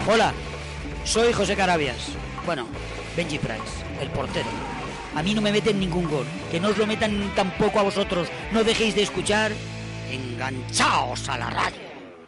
Hola, soy José Carabias. Bueno, Benji Price, el portero. A mí no me meten ningún gol. Que no os lo metan tampoco a vosotros. No dejéis de escuchar. Enganchaos a la radio.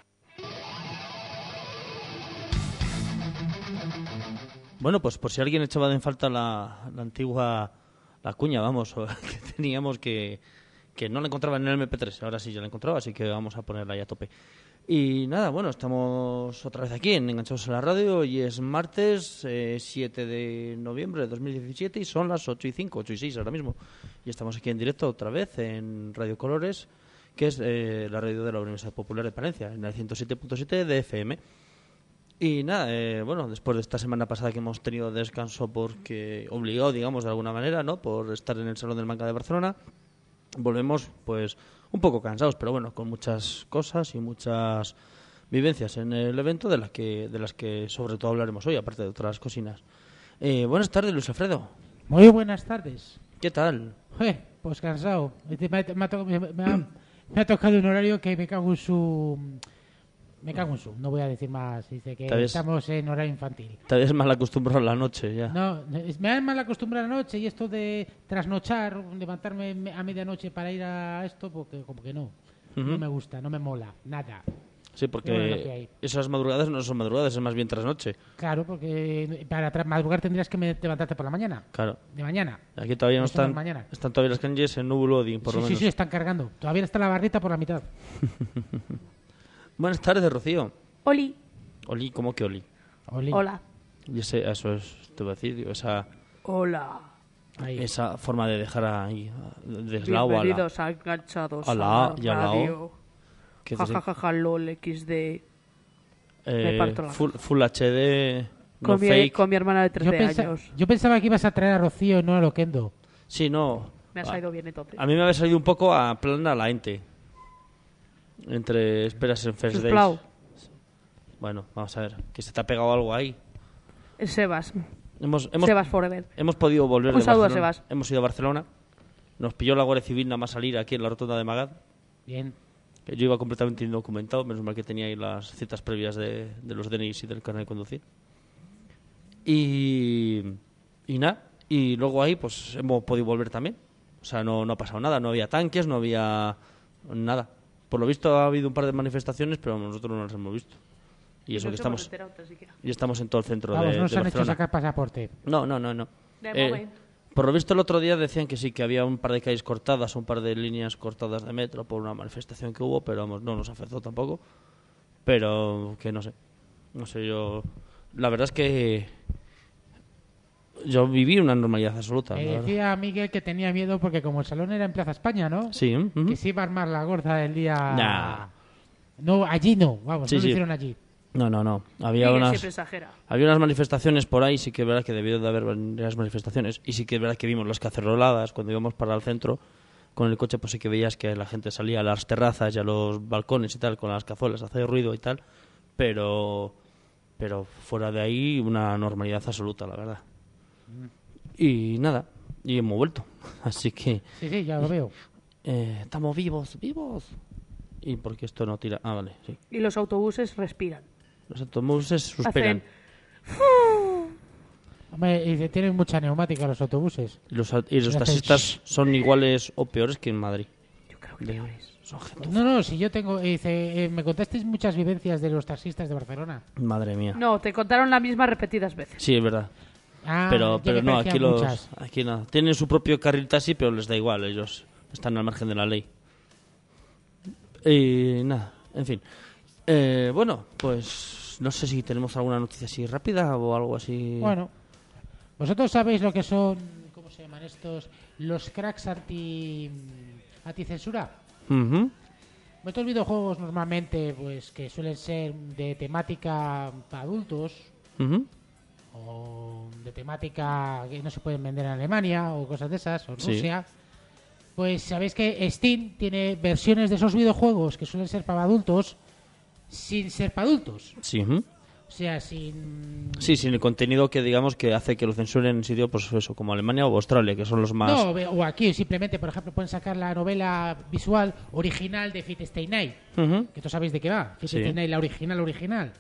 Bueno, pues por si alguien echaba en falta la antigua la cuña, vamos, que teníamos que no la encontraba en el MP3. Ahora sí ya la encontraba, así que vamos a ponerla ya a tope. Y nada, bueno, estamos otra vez aquí en Enganchados a la Radio. Hoy es martes 7 de noviembre de 2017 y son las 8:05, 8:06 ahora mismo. Y estamos aquí en directo otra vez en Radio Colores, que es la radio de la Universidad Popular de Palencia, en el 107.7 de FM. Y nada, bueno, después de esta semana pasada que hemos tenido descanso porque obligado, digamos, de alguna manera, ¿no?, por estar en el Salón del Manga de Barcelona, volvemos pues un poco cansados, pero bueno, con muchas cosas y muchas vivencias en el evento de las que sobre todo hablaremos hoy, aparte de otras cocinas. Buenas tardes, Luis Alfredo. Muy buenas tardes. ¿Qué tal? Pues cansado. Me ha tocado un horario que me cago en su... No voy a decir más. Dice que estamos en horario infantil. Te habías mal acostumbrado a la noche ya. No, me han mal acostumbrado a la noche y esto de trasnochar, levantarme a medianoche para ir a esto, porque como que no. No me gusta, no me mola, nada. Sí, porque esas madrugadas no son madrugadas, es más bien trasnoche. Claro, porque para madrugar tendrías que levantarte por la mañana. Claro. De mañana. Aquí todavía no están todavía las calles en nubloding, por lo menos. Sí, están cargando. Todavía está la barrita por la mitad. Buenas tardes, Rocío. Oli. Oli, ¿cómo que Oli? Oli. Hola. Y eso es, te voy a decir, digo, Hola. Esa forma de dejar ahí de la O a la. Bienvenidos a Enganchados a la A y a la Radio. O. Jajajaja, lol, XD. Me parto la full HD, no fake. Con mi hermana de 13 años. Yo pensaba que ibas a traer a Rocío y no a Loquendo. Sí, no. Me ha salido bien entonces. A mí me había salido un poco a plan a la ente. Entre esperas en First Days. Bueno, vamos a ver. Que se te ha pegado algo ahí. Sebas. Sebas Forever. Hemos podido volver Un saludo de Barcelona. a Sebas. Hemos ido a Barcelona. Nos pilló la Guardia Civil nada más salir aquí en la rotonda de Magad. Bien. Yo iba completamente indocumentado. Menos mal que tenía ahí las citas previas de los DNIs y del carnet de conducir. Y nada. Y luego ahí pues hemos podido volver también. O sea, no ha pasado nada. No había tanques, no había nada. Por lo visto ha habido un par de manifestaciones, pero nosotros no las hemos visto. Y eso que estamos en todo el centro de no se han Barcelona. hecho sacar pasaporte. No. Por lo visto el otro día decían que sí, que había un par de calles cortadas, un par de líneas cortadas de metro por una manifestación que hubo, pero vamos, no nos afectó tampoco. Pero que no sé. No sé, yo... La verdad es que... Yo viví una normalidad absoluta. Decía Miguel que tenía miedo porque como el salón era en Plaza España, ¿no? Sí. Que se iba a armar la gorda el día... Nah. No, allí no. Vamos, sí, no lo hicieron allí. No. Había unas manifestaciones por ahí, sí que es verdad que debió de haber varias manifestaciones. Y sí que es verdad que vimos las caceroladas cuando íbamos para el centro con el coche, pues sí que veías que la gente salía a las terrazas y a los balcones y tal, con las cazuelas, hacía ruido y tal. Pero fuera de ahí, una normalidad absoluta, la verdad. Y nada, y hemos vuelto. Así que... Sí, ya lo veo. Estamos vivos. ¿Y por qué esto no tira? Ah, vale, sí. Y los autobuses respiran. Los autobuses suspiran. Hombre, y tienen mucha neumática los autobuses. Y los taxistas son iguales o peores que en Madrid. Yo creo que peores. No, si yo tengo... me contasteis muchas vivencias de los taxistas de Barcelona. Madre mía. No, te contaron la misma repetidas veces. Sí, es verdad. Pero no, aquí nada. Tienen su propio carril taxi, pero les da igual, ellos están al margen de la ley. Y nada, en fin. Bueno, pues no sé si tenemos alguna noticia así rápida o algo así. Bueno, vosotros sabéis lo que son, ¿cómo se llaman estos? Los cracks anticensura. Estos videojuegos normalmente, pues que suelen ser de temática para adultos. O de temática que no se pueden vender en Alemania o cosas de esas, o Rusia. Pues sabéis que Steam tiene versiones de esos videojuegos que suelen ser para adultos sin ser para adultos. Sí. O sea, sin... Sí, sin el contenido que digamos que hace que lo censuren en sitio, pues eso, como Alemania o Australia, que son los más... No, o aquí simplemente, por ejemplo, pueden sacar la novela visual original de Fate Stay Night. Que todos sabéis de qué va. Fate Stay Night, la original.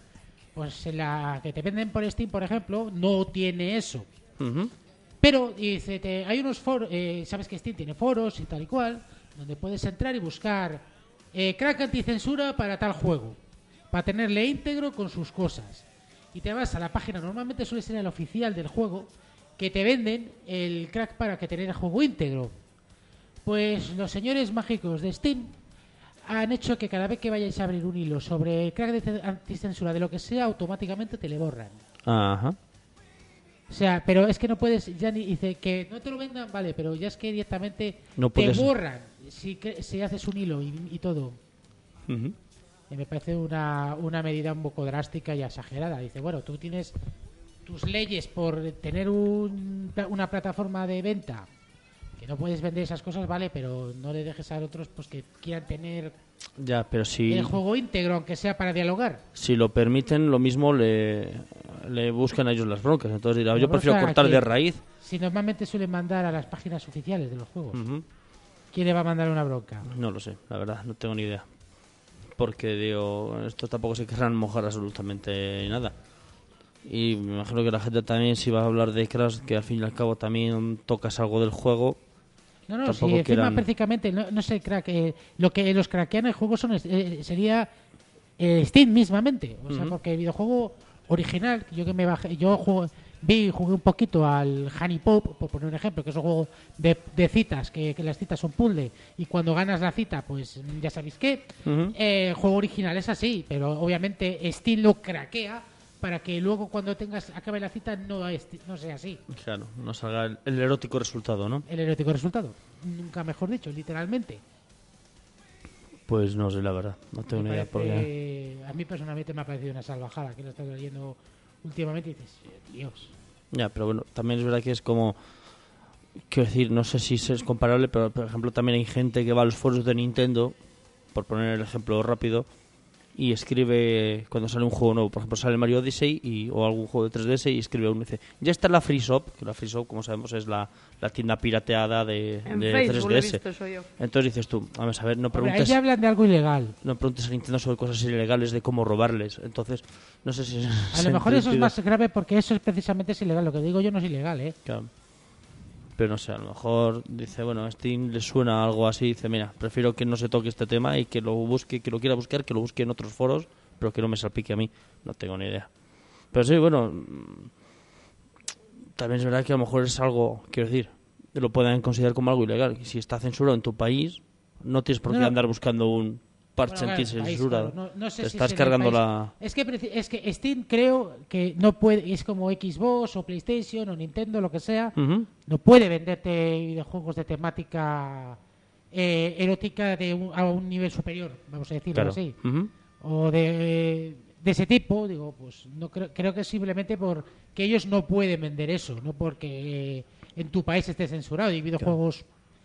pues en la que te venden por Steam, por ejemplo, no tiene eso. Ujú. Pero dice, hay unos foros, sabes que Steam tiene foros y tal y cual, donde puedes entrar y buscar crack anticensura para tal juego, para tenerle íntegro con sus cosas. Y te vas a la página, normalmente suele ser el oficial del juego, que te venden el crack para que tener el juego íntegro. Pues los señores mágicos de Steam han hecho que cada vez que vayáis a abrir un hilo sobre crack de anticensura de lo que sea, automáticamente te le borran. Ajá. O sea, pero es que no puedes, ya ni dice que no te lo vendan, vale, pero ya es que directamente No te puedes. borran si haces un hilo y todo. Ujú. Y me parece una medida un poco drástica y exagerada. Dice, bueno, tú tienes tus leyes por tener una plataforma de venta que no puedes vender esas cosas, vale, pero no le dejes a otros pues que quieran tener Ya, pero si... el juego íntegro, aunque sea para dialogar. Si lo permiten, lo mismo le buscan a ellos las broncas. Entonces dirá, yo Pero, prefiero o sea, cortar que- de raíz. Si normalmente suelen mandar a las páginas oficiales de los juegos, Ujú. ¿quién le va a mandar una bronca? No lo sé, la verdad, no tengo ni idea. Porque, digo, estos tampoco se querrán mojar absolutamente nada. Y me imagino que la gente también, si va a hablar de Crash, que al fin y al cabo también tocas algo del juego. No, si Tampoco encima quieran- prácticamente no es el crack. Lo que los craquean el juego sería Steam mismamente. O sea, Ujú. porque el videojuego original, yo que me bajé, jugué un poquito al Honey Pop, por poner un ejemplo, que es un juego de citas, que las citas son puzzle, y cuando ganas la cita, pues ya sabéis qué. Ujú. El juego original es así, pero obviamente Steam lo craquea para que luego cuando acabe la cita no sea así. Claro, no salga el erótico resultado, ¿no? El erótico resultado. Nunca mejor dicho, literalmente. Pues no sé, la verdad, no tengo ni idea. Porque... A mí personalmente me ha parecido una salvajada que lo estoy leyendo últimamente y dices, Dios. Ya, pero bueno, también es verdad que es como... Quiero decir, no sé si es comparable, pero por ejemplo también hay gente que va a los foros de Nintendo, por poner el ejemplo rápido, y escribe cuando sale un juego nuevo, por ejemplo sale Mario Odyssey o algún juego de 3DS y escribe uno y dice, ya está la Free Shop, que la Free Shop como sabemos es la tienda pirateada de En Facebook lo he 3DS. visto eso yo. Entonces dices tú, vamos a ver, no Hombre, ahí preguntes, ya hablan de algo ilegal. no preguntes a Nintendo sobre cosas ilegales de cómo robarles. Entonces, no sé si... A lo mejor eso es más grave porque eso es precisamente es ilegal. Lo que digo yo no es ilegal, ¿eh? Claro. Pero no sé, a lo mejor dice, bueno, a Steam le suena algo así, dice, mira, prefiero que no se toque este tema y que lo busque, que lo quiera buscar, que lo busque en otros foros, pero que no me salpique a mí. No tengo ni idea. Pero sí, bueno, también es verdad que a lo mejor es algo, quiero decir, lo pueden considerar como algo ilegal. Y si está censurado en tu país, no tienes por qué No. andar buscando un parche Bueno, claro, el país, anticensurado. claro. No sé Te si estás es en el cargando país. la... Es que Steam creo que no puede, es como Xbox o PlayStation o Nintendo, lo que sea, Ujú. no puede venderte videojuegos de temática erótica a un nivel superior, vamos a decirlo Claro. así. Ujú. O de ese tipo, digo, pues no creo que es simplemente porque ellos no pueden vender eso, no porque en tu país esté censurado y videojuegos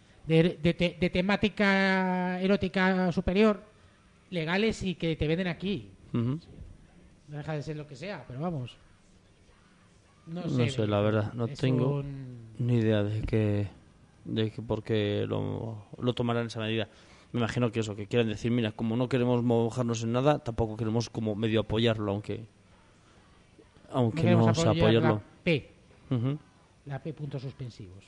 de temática erótica superior legales y que te venden aquí. Ujú. No deja de ser lo que sea, pero vamos. No No sé, la verdad, no es tengo un- ni idea de que por qué lo tomarán esa medida. Me imagino que eso, que quieran decir, mira, como no queremos mojarnos en nada, tampoco queremos como medio apoyarlo, aunque queremos no sea apoyar apoyarlo. La P, Ujú. la P puntos suspensivos.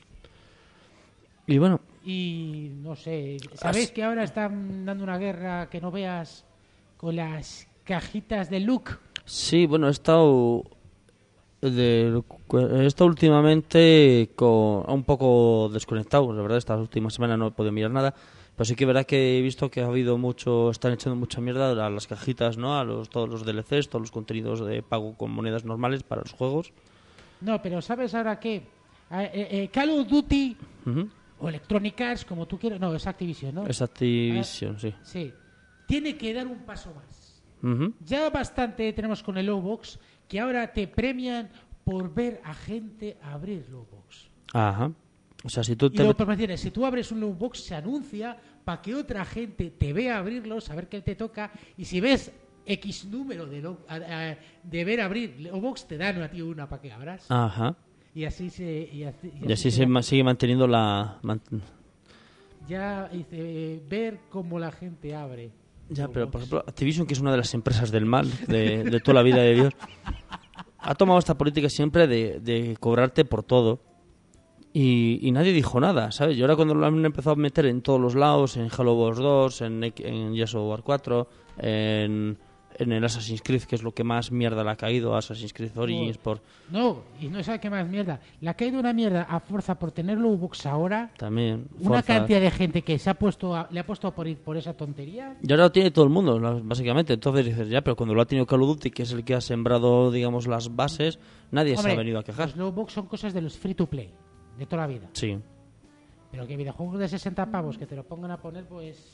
Y bueno, Y no sé, ¿sabéis que ahora están dando una guerra que no veas con las cajitas de Luke? sí, bueno, he estado últimamente un poco desconectado, la verdad, esta última semana no he podido mirar nada, pero sí que es verdad que he visto que ha habido están echando mucha mierda a las cajitas, ¿no? Todos los DLCs, todos los contenidos de pago con monedas normales para los juegos. No, pero ¿sabes ahora qué? Call of Duty Ujú. o Electronic Arts, como tú quieras. No, es Activision, ¿no? Es Activision, sí. Sí. Tiene que dar un paso más. Ujú. Ya bastante tenemos con el Lowbox, que ahora te premian por ver a gente abrir Lowbox. Ajá. O sea, si tú Y te luego, met- pues, me si tú abres un Lowbox, se anuncia para que otra gente te vea abrirlo, saber qué te toca, y si ves X número de ver abrir Lowbox, te dan a ti una para que abras. Ajá. Y así se... Y así sigue manteniendo la... Ya dice, ver cómo la gente abre. Ya, pero por ejemplo, Activision, que es una de las empresas del mal de toda la vida de Dios, ha tomado esta política siempre de cobrarte por todo. Y nadie dijo nada, ¿sabes? Y ahora cuando lo han empezado a meter en todos los lados, en Halo Wars 2, en Gears of War 4, en el Assassin's Creed, que es lo que más mierda le ha caído, Assassin's Creed Origins, No, y no sabe qué más mierda. Le ha caído una mierda a fuerza por tener loot box ahora. También. Una cantidad de gente que le ha puesto por ir por esa tontería. Y ahora lo tiene todo el mundo, básicamente. Entonces dices, ya, pero cuando lo ha tenido Call of Duty, que es el que ha sembrado, digamos, las bases, nadie se ha venido a quejar. Los loot box son cosas de los free to play, de toda la vida. Sí. Pero que videojuegos de 60 pavos que te lo pongan a poner, pues...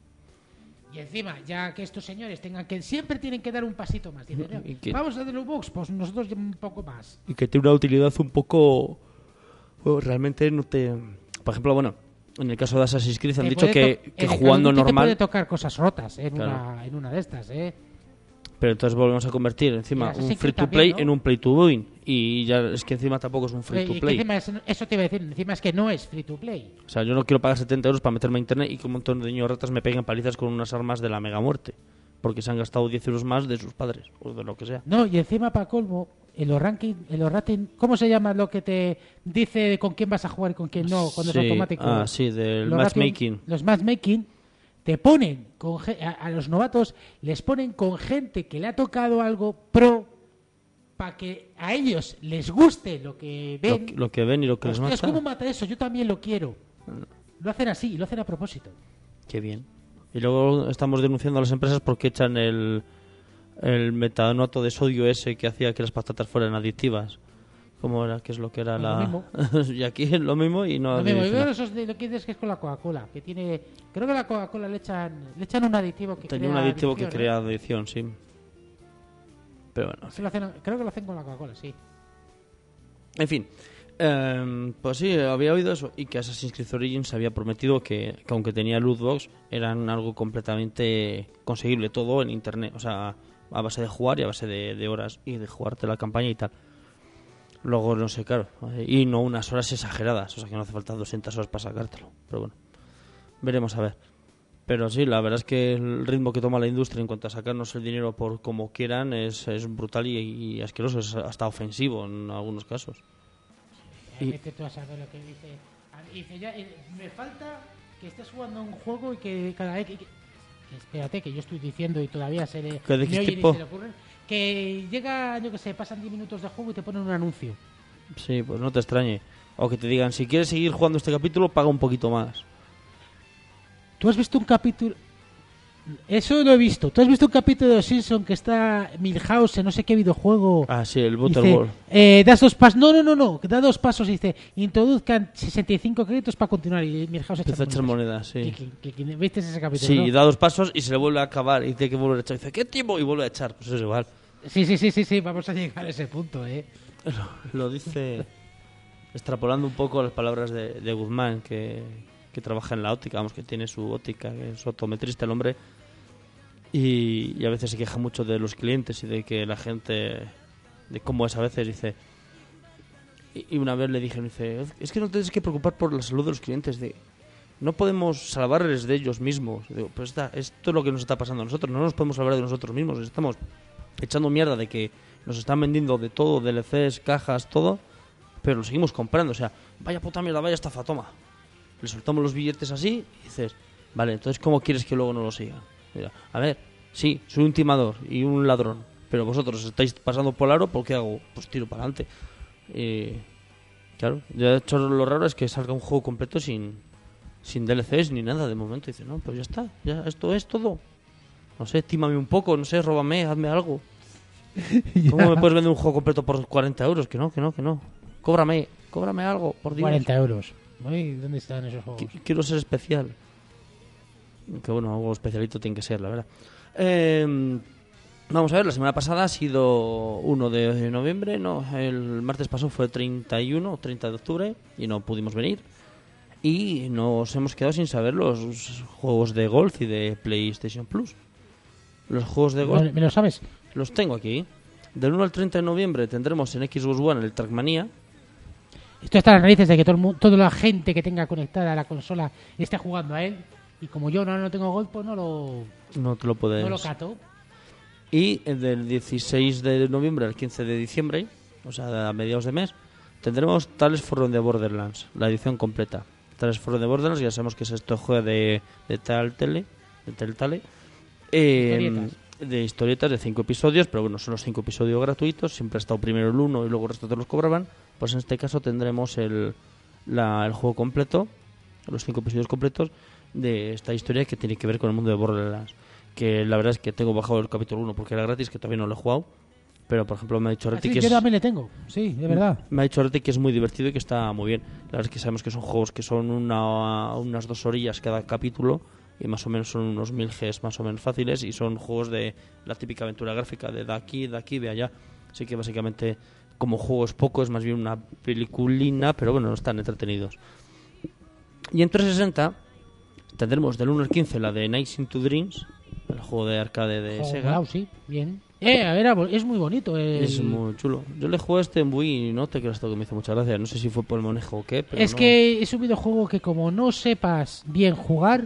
Y encima, ya que estos señores siempre tienen que dar un pasito más. Dicen, vamos a hacer loot box, pues nosotros un poco más. Y que tiene una utilidad un poco... realmente no te... Por ejemplo, bueno, en el caso de Assassin's Creed han dicho que jugando normal... te puede tocar cosas rotas en una de estas, Pero entonces volvemos a convertir encima un free to play, ¿no?, en un play to win. Y ya es que encima tampoco es un free to play. Eso te iba a decir, encima es que no es free to play. O sea, yo no quiero pagar 70 euros para meterme a internet y que un montón de niños ratas me peguen palizas con unas armas de la mega muerte. Porque se han gastado 10 euros más de sus padres, o de lo que sea. No, y encima para colmo, en los rating, ¿cómo se llama lo que te dice con quién vas a jugar y con quién no, cuando es automático? Ah, sí, del matchmaking. Los matchmaking te ponen a los novatos, les ponen con gente que le ha tocado algo pro para que a ellos les guste lo que ven. Lo que ven y lo que les mata. ¿Cómo mata eso? Yo también lo quiero. Lo hacen así, lo hacen a propósito. Qué bien. Y luego estamos denunciando a las empresas porque echan el metanoto de sodio ese que hacía que las patatas fueran adictivas. ¿Cómo era? ¿Qué es lo que era Lo mismo. Y aquí es lo mismo y no... Lo mismo. Yo eso es lo que dices que es con la Coca-Cola, que tiene... Creo que la Coca-Cola le echan un aditivo que tenía crea un aditivo adicción, que crea adicción, sí. Pero bueno. Creo que lo hacen con la Coca-Cola, sí. En fin. Pues sí, había oído eso. Y que Assassin's Creed Origins había prometido que aunque tenía loot box, eran algo completamente conseguible todo en internet. O sea, a base de jugar y a base de horas y de jugarte la campaña y tal. Luego, no sé, claro. Y no unas horas exageradas. O sea, que no hace falta 200 horas para sacártelo. Pero bueno, veremos a ver. Pero sí, la verdad es que el ritmo que toma la industria en cuanto a sacarnos el dinero por como quieran es brutal y asqueroso. Es hasta ofensivo en algunos casos. Y tú a saber lo que dice. Dice ya, me falta que estés jugando un juego y que cada vez... espérate, que yo estoy diciendo y todavía se le... ¿De qué tipo? Se le ocurre, que llega, yo que sé, pasan 10 minutos de juego y te ponen un anuncio. Sí, pues no te extrañe. O que te digan, si quieres seguir jugando este capítulo, paga un poquito más. ¿Tú has visto un capítulo? Eso lo he visto. ¿Tú has visto un capítulo de Los Simpsons que está Milhouse en no sé qué videojuego? Ah, sí, el Butterball. Das 2 pasos. No. Da 2 pasos y dice, introduzcan 65 créditos para continuar. Y Milhouse empieza a echar monedas, sí. ¿Viste ese capítulo? Sí, ¿no? Da 2 pasos y se le vuelve a acabar. Y tiene que volver a echar. Y dice, ¿qué tiempo? Y vuelve a echar. Pues es igual. Sí. Vamos a llegar a ese punto, Lo dice extrapolando un poco las palabras de Guzmán, que trabaja en la óptica, vamos, que tiene su óptica, que es optometrista el hombre, y a veces se queja mucho de los clientes y de que la gente, de cómo es a veces, dice, y una vez le dije, dice, es que no tienes que preocupar por la salud de los clientes, no podemos salvarles de ellos mismos. Digo, pues esto es lo que nos está pasando a nosotros, no nos podemos salvar de nosotros mismos, estamos echando mierda de que nos están vendiendo de todo, DLCs, cajas, todo, pero lo seguimos comprando, o sea, vaya puta mierda, vaya estafa, toma. Le soltamos los billetes así y dices, vale, entonces ¿cómo quieres que luego no lo sigan? Mira, a ver, sí, soy un timador y un ladrón, pero vosotros estáis pasando por el aro, ¿por qué hago? Pues tiro para adelante. Claro, de hecho lo raro es que salga un juego completo sin DLCs ni nada de momento. Dice, no, pues ya está, ya esto es todo. No sé, tímame un poco, no sé, róbame, hazme algo. ¿Cómo me puedes vender un juego completo por 40 euros? Que no. Cóbrame algo, por Dios. 40 euros. ¿Dónde están esos juegos? Quiero ser especial. Que bueno, algo especialito tiene que ser, la verdad. Vamos a ver, la semana pasada ha sido 1 de noviembre, no, el martes pasado fue 31 o 30 de octubre y no pudimos venir. Y nos hemos quedado sin saber los juegos de golf y de PlayStation Plus. Los juegos de golf... ¿Me lo sabes? Los tengo aquí. Del 1 al 30 de noviembre tendremos en Xbox One el Trackmania. Esto está a las narices de que toda la gente que tenga conectada a la consola esté jugando a él. Y como yo no tengo Gold, pues No te lo puedes... no lo cato. Y del 16 de noviembre al 15 de diciembre, o sea, a mediados de mes, tendremos Tales from the Borderlands, la edición completa. Tales from the Borderlands, ya sabemos que es este juego de Telltale, de historietas de 5 episodios, pero bueno, son los 5 episodios gratuitos, siempre ha estado primero el 1 y luego el resto te los cobraban. Pues en este caso tendremos el juego completo, los 5 episodios completos de esta historia que tiene que ver con el mundo de Borderlands. Que la verdad es que tengo bajado el capítulo 1 porque era gratis, que todavía no lo he jugado. Pero, por ejemplo, me ha dicho Reti que yo también le tengo, sí, de verdad. Me ha dicho Reti que es muy divertido y que está muy bien. La verdad es que sabemos que son juegos que son unas 2 orillas cada capítulo y más o menos son unos 1000 Gs más o menos fáciles y son juegos de la típica aventura gráfica de aquí, de allá. Así que básicamente como juego es poco, es más bien una peliculina, pero bueno, están entretenidos. Y en 360 tendremos del 1 al 15 la de Nights into Dreams, el juego de arcade de Sega. Wow, sí, bien. A ver, es muy bonito. Es muy chulo. Yo le jugué en Wii y no te creas que me hizo mucha gracia. No sé si fue por el manejo o qué, pero es que es un videojuego que como no sepas bien jugar,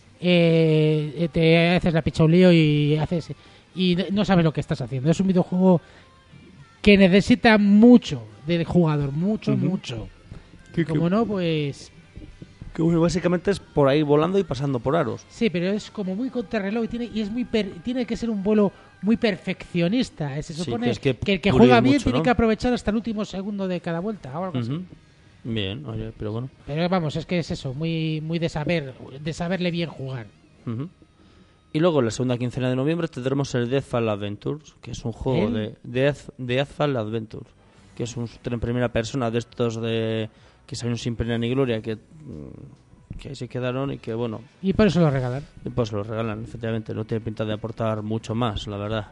te haces la picha un lío y no sabes lo que estás haciendo. Es un videojuego que necesita mucho del jugador, mucho. Como no, pues... Que bueno, básicamente es por ahí volando y pasando por aros. Sí, pero es como muy contrarreloj tiene que ser un vuelo muy perfeccionista. Se supone que el que juega bien mucho, tiene ¿no? que aprovechar hasta el último segundo de cada vuelta o algo así. Bien, oye, pero bueno. Pero vamos, es que es eso, muy de saberle bien jugar. Y luego en la segunda quincena de noviembre tendremos el Deathfall Adventures, que es un juego de Deathfall Adventures, que es un shooter en primera persona de estos que salieron sin pena ni gloria, que ahí se quedaron y que bueno... Y por eso lo regalan. Y pues lo regalan, efectivamente. No tiene pinta de aportar mucho más, la verdad.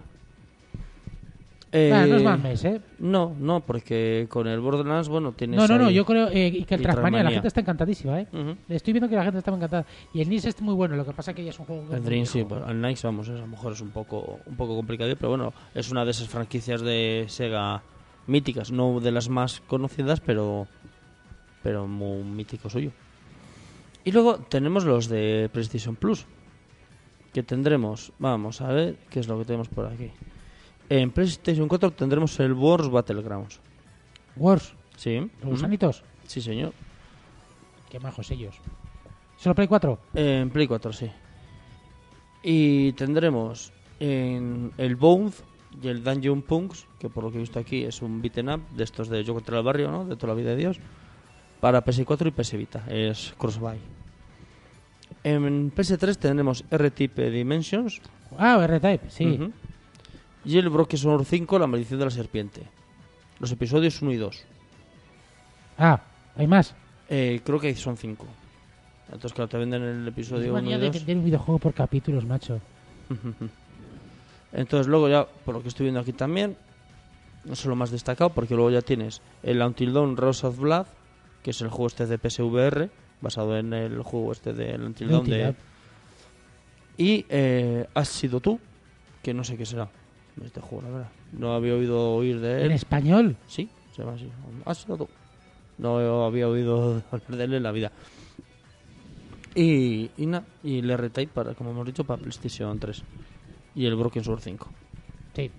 No es más mes, ¿eh? No, porque con el Borderlands, bueno, tienes No, yo creo que el Trackmania, la Trackmania. gente está encantadísima, ¿eh? Estoy viendo que la gente está encantada. Y el NIS es muy bueno, lo que pasa que ya es un juego... El Dream, sí, pues, el Nice, vamos, a lo mejor es un poco complicado, pero bueno, es una de esas franquicias de Sega míticas, no de las más conocidas, pero muy mítico suyo. Y luego tenemos los de PlayStation Plus, que tendremos, vamos a ver qué es lo que tenemos por aquí. En PlayStation 4 tendremos el Wars Battlegrounds. Wars, Sí. los gusanitos. Sí, señor. Qué majos ellos. ¿Solo Play 4? En Play 4, sí. Y tendremos en el Bones y el Dungeon Punks, que por lo que he visto aquí es un beat'em up de estos de Yo contra el barrio, ¿no? De toda la vida de Dios. Para PS4 y PS Vita, es cross-buy. En PS3 tendremos R-Type Dimensions. R-Type, sí. Y el Broken Sword 5, La maldición de la serpiente. Los episodios 1 y 2. ¿Hay más? Creo que son 5. Entonces, claro, te venden el episodio 1 y 2. de vender un videojuego por capítulos, macho. Entonces, luego ya, por lo que estoy viendo aquí también, no es lo más destacado, porque luego ya tienes el Until Dawn Rose of Blood, que es el juego este de PSVR, basado en el juego este de Until Dawn y Has sido tú, que no sé qué será este juego, la verdad. No había oír de él. ¿En español? Sí, se llama así. Has sido tú. No había oído hablar de él en la vida. Y el R-Type, como hemos dicho, para PlayStation 3. Y el Broken Sword 5. Sí.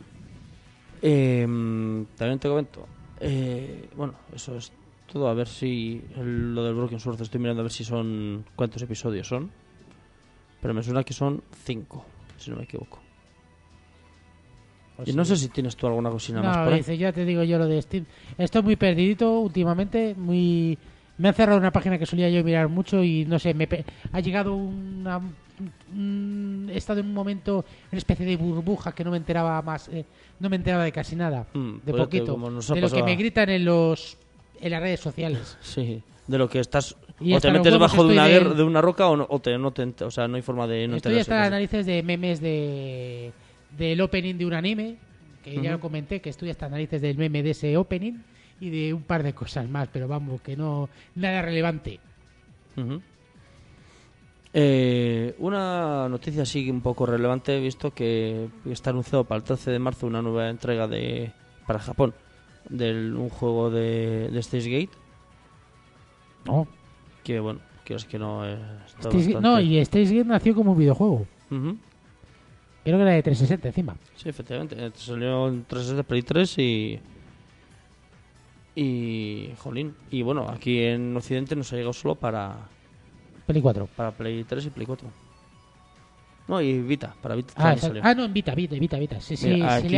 También te comento. Bueno, eso es todo. A ver si lo del Broken Sword, estoy mirando a ver si son cuántos episodios son. Pero me suena que son 5, si no me equivoco. Pues y no sé si tienes tú alguna cosina más por No, ahí. dice, ya te digo yo lo de Steam. Estoy muy perdidito últimamente, Me han cerrado una página que solía yo mirar mucho y no sé, ha llegado he estado en un momento, una especie de burbuja que no me enteraba no me enteraba de casi nada, de pues poquito, como nos ha de lo que pasado me gritan en las redes sociales. Sí, de lo que estás... Y o hasta te los metes huevos bajo estoy de una roca o no sea, no hay forma de no Estoy enterarse hasta casi. análisis de memes del opening de un anime, que ya lo comenté, que estoy hasta análisis del meme de ese opening y de un par de cosas más, pero vamos, que no, nada relevante. Una noticia así un poco relevante, he visto que está anunciado para el 13 de marzo una nueva entrega para Japón de un juego de Stage Gate. No. Que bueno, es que no. Y Steins Gate nació como un videojuego. Uh-huh. Creo que era de 360 encima. Sí, efectivamente. Salió en 360 Play 3 y jolín. Y bueno, aquí en Occidente nos ha llegado solo para Play 4. Para Play 3 y Play 4. No, y Vita, para Vita también salió. No, en Vita. Sí, mira, aquí...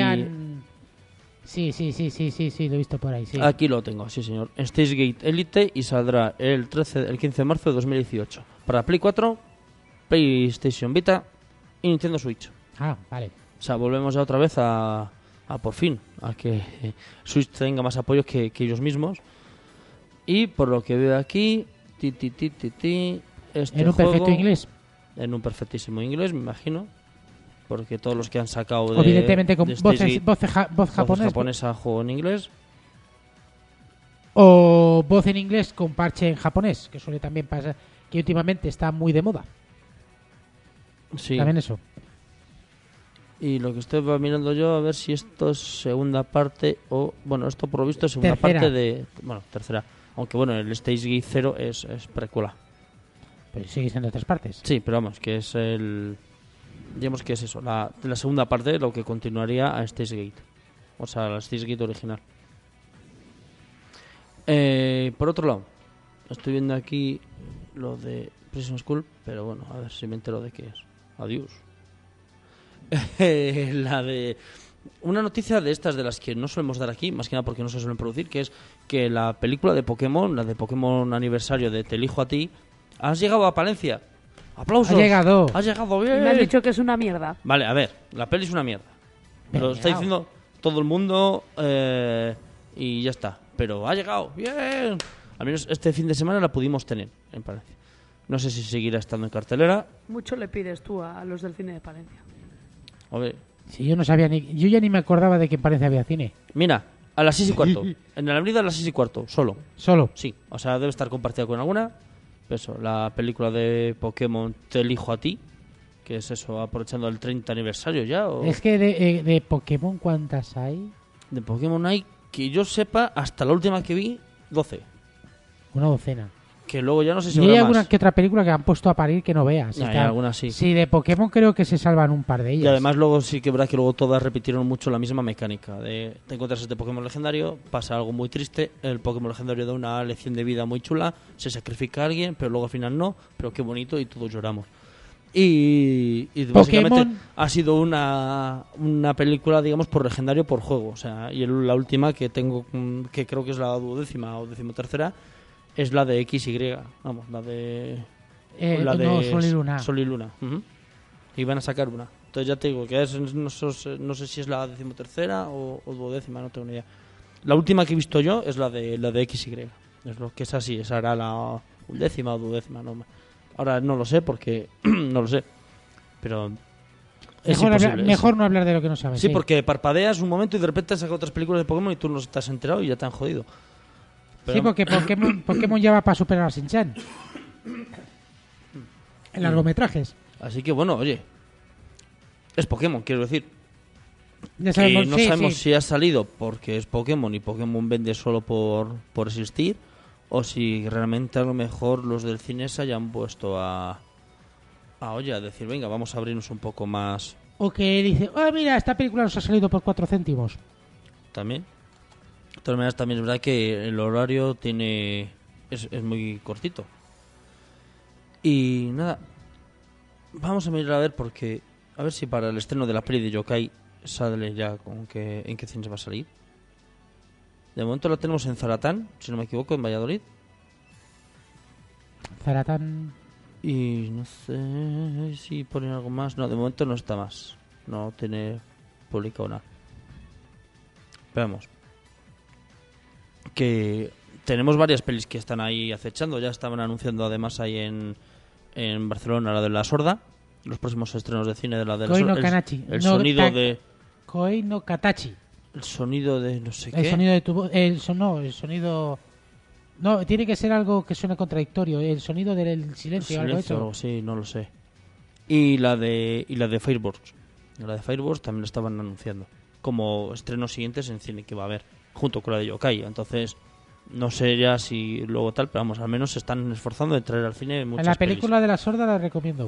Sí, lo he visto por ahí, sí. Aquí lo tengo, sí señor. Steins Gate Elite y saldrá el 15 de marzo de 2018. Para Play 4, PlayStation Vita y Nintendo Switch. Ah, vale. O sea, volvemos ya otra vez a por fin, a que Switch tenga más apoyos que ellos mismos. Y por lo que veo aquí, en un perfecto inglés. En un perfectísimo inglés, me imagino. Porque todos los que han sacado evidentemente con voz japonesa, juego en inglés. O voz en inglés con parche en japonés, que suele también pasar, que últimamente está muy de moda. Sí. También eso. Y lo que estoy mirando yo, a ver si esto es segunda parte o... Bueno, esto por lo visto es segunda parte de... Bueno, tercera. Aunque bueno, el Steins Gate 0 es precuela. Pero sigue siendo 3 partes. Sí, pero vamos, que es el... Digamos que es eso, la segunda parte, lo que continuaría a Steins Gate. O sea, la Steins Gate original. Por otro lado, estoy viendo aquí lo de Prison School, pero bueno, a ver si me entero de qué es. Adiós. La de... Una noticia de estas de las que no solemos dar aquí, más que nada porque no se suelen producir, que es que la película de Pokémon, la de Pokémon Aniversario de Te elijo a ti, has llegado a Palencia. ¡Aplausos! Has llegado bien. Y me han dicho que es una mierda. Vale, a ver, la peli es una mierda. Lo está diciendo todo el mundo y ya está. Pero ha llegado, bien. Al menos este fin de semana la pudimos tener en Palencia. No sé si seguirá estando en cartelera. Mucho le pides tú a los del cine de Palencia. A ver. Sí, yo ya ni me acordaba de que en Palencia había cine. Mira, a las 6:15. En la avenida a las 6:15, solo. ¿Solo? Sí, o sea, debe estar compartida con alguna. Eso, la película de Pokémon Te elijo a ti, que es eso, aprovechando el 30 aniversario ya. ¿O? Es que de Pokémon, ¿cuántas hay? De Pokémon hay, que yo sepa, hasta la última que vi, 12. Una docena. Que luego ya no sé si y hay habrá alguna más. que otra película que han puesto a parir que no veas. Hay algunas sí. Sí, de Pokémon creo que se salvan un par de ellas. Y además luego sí que verás que luego todas repitieron mucho la misma mecánica. Te encuentras este Pokémon legendario, pasa algo muy triste, el Pokémon legendario da una lección de vida muy chula, se sacrifica a alguien, pero luego al final no, pero qué bonito y todos lloramos. Y básicamente ha sido una película, digamos, por legendario por juego. O sea, y la última que tengo, que creo que es la 12ª o 13ª, es la de XY, vamos, la de Sol y Luna. Sol y Luna. Uh-huh. Y van a sacar una. Entonces ya te digo que no sé si es la 13ª o 12ª, no tengo ni idea. La última que he visto yo es la de XY. Es lo que es así, esa era la 10ª o 12ª, no. Ahora no lo sé porque no lo sé. Pero es mejor no hablar de lo que no sabes. Sí, porque parpadeas un momento y de repente saca otras películas de Pokémon y tú no estás enterado y ya te han jodido. Pero... Sí, porque Pokémon ya va para superar a Shin-Chan en largometrajes. Así que bueno, oye, es Pokémon, quiero decir. Ya sabemos, que no sabemos si ha salido porque es Pokémon y Pokémon vende solo por existir, o si realmente a lo mejor los del cine se hayan puesto a decir, venga, vamos a abrirnos un poco más. O que dice, mira, esta película nos ha salido por 4 céntimos. También. De todas maneras, también es verdad que el horario es muy cortito. Y nada, vamos a mirar a ver a ver si para el estreno de la peli de Yokai sale ya en qué cine se va a salir. De momento la tenemos en Zaratán, si no me equivoco, en Valladolid. Zaratán. Y no sé si ponen algo más. No, de momento no está más. No tiene publicado nada. Pero vamos, que tenemos varias pelis que están ahí acechando. Ya estaban anunciando además ahí en Barcelona la de La Sorda, los próximos estrenos de cine de la de La Sorda. El sonido de Koei no Katachi. El sonido de no sé qué. El sonido de tu voz. El sonido. No, tiene que ser algo que suene contradictorio. El sonido del silencio, algo hecho. Algo así, no lo sé. Y la de Fireworks. La de Fireworks también la estaban anunciando como estrenos siguientes en cine que va a haber, junto con la de Yokai. Entonces, No sé ya si luego tal, pero vamos, al menos se están esforzando de traer al cine muchas La película pelis. de la sorda la recomiendo.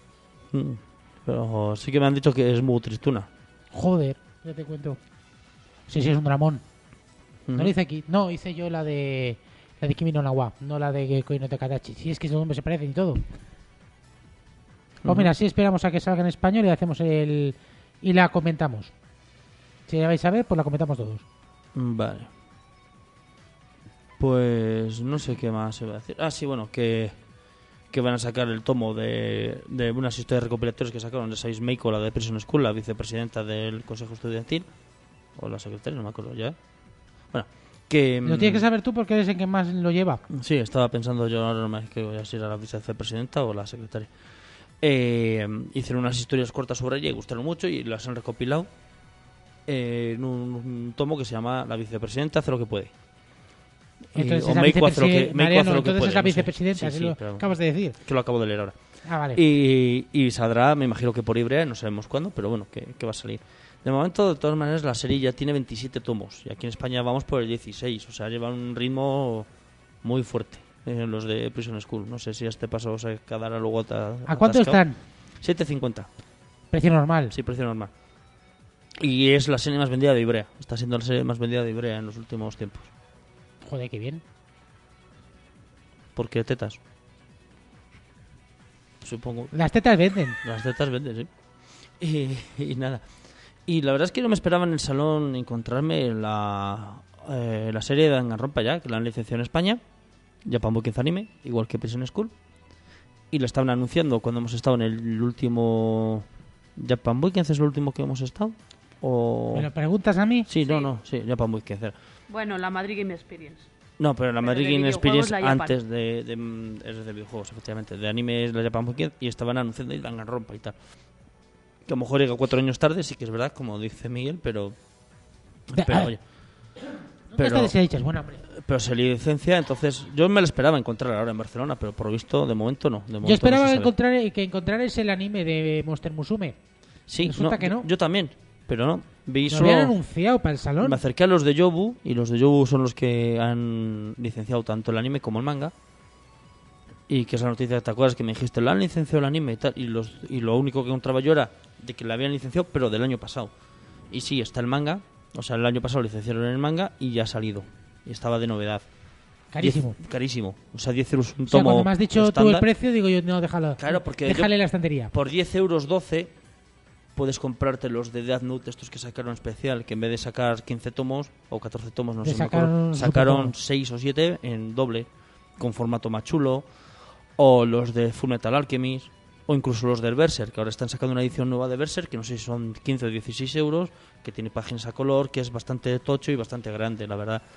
Pero sí que me han dicho que es muy tristuna. Joder, ya te cuento. Sí, es un dramón. No lo hice aquí. No, hice yo la de Kimi no Nawa, no la de Koi no Takadachi. Si es que esos nombres se parecen y todo. Pues mira, sí esperamos a que salga en español y hacemos y la comentamos. Si la vais a ver, pues la comentamos todos. Vale. Pues no sé qué más se va a decir. Ah, sí, bueno, que van a sacar el tomo de unas historias recopilatorias que sacaron de Sais Meiko, la de Prison School, la vicepresidenta del Consejo Estudiantil, o la secretaria, no me acuerdo ya. Bueno, que... Lo tienes que saber tú porque eres el que más lo lleva. Sí, estaba pensando yo ahora no que voy a ser la vicepresidenta o la secretaria. Hicieron unas historias cortas sobre ella y gustaron mucho y las han recopilado en un tomo que se llama La vicepresidenta hace lo que puede. Entonces o Meiko hace lo que puede. Es la No sé. vicepresidenta, Sí, lo pero acabas de decir. que lo acabo de leer ahora. Ah, vale. Y saldrá, me imagino que por Ibrea, no sabemos cuándo, pero bueno, que va a salir. De momento, de todas maneras, la serie ya tiene 27 tomos y aquí en España vamos por el 16, o sea, lleva un ritmo muy fuerte. Los de Prison School, no sé si a este paso se quedará luego ¿A cuánto están? 7,50. Precio normal. Sí, precio normal. Y es la serie más vendida de Ibrea. Está siendo la serie más vendida de Ibrea en los últimos tiempos. Joder, qué bien. ¿Por qué tetas? Supongo. Las tetas venden. Las tetas venden, sí. Y nada. Y la verdad es que no me esperaba en el salón encontrarme la serie de Danganronpa ya, que la han licenciado en España. Japan Weekend Anime, igual que Prison School. Y lo estaban anunciando cuando hemos estado en el último Japan Weekend. ¿Es el último que hemos estado? ¿O... ¿Me lo preguntas a mí? Sí, Sí. Sí, Japan Weekend. Bueno, la Madrid Game Experience. No, pero la Pero Madrid de Game videojuegos, Experience la Japan. antes es de videojuegos, efectivamente. De anime es la Japan Weekend y estaban anunciando y Danganronpa y tal. Que a lo mejor llega 4 años tarde, sí que es verdad, como dice Miguel, pero oye. Esta se ha dicho, es buena, hombre. Pero se licencia, entonces yo me la esperaba encontrar ahora en Barcelona, pero por lo visto de momento no. De momento Yo esperaba no se sabe. que encontrarais el anime de Monster Musume. Sí, resulta que no. Yo también, pero no. Vi Lo solo... habían anunciado para el salón. Me acerqué a los de Yobu y los de Yobu son los que han licenciado tanto el anime como el manga. Y que esa noticia, ¿te acuerdas que me dijiste? Lo han licenciado el anime y tal. Y lo único que encontraba yo era de que lo habían licenciado, pero del año pasado. Y sí, está el manga. O sea, el año pasado licenciaron el manga y ya ha salido. Y estaba de novedad. Carísimo. Carísimo. O sea, 10 euros un O sea, tomo. cuando me has dicho tú estándar. el precio, digo yo, no, déjalo. Claro, porque déjale yo- la estantería. Por 10 euros 12 puedes comprarte los de Death Note, estos que sacaron especial, que en vez de sacar 15 tomos o 14 tomos, no Le sé, me acuerdo, sacaron sacaron supertomos. 6 o 7 en doble, con formato más chulo, o los de Fullmetal Alchemist, o incluso los del Berserk, que ahora están sacando una edición nueva de Berserk, que no sé si son 15 o 16 euros, que tiene páginas a color, que es bastante tocho y bastante grande, la verdad.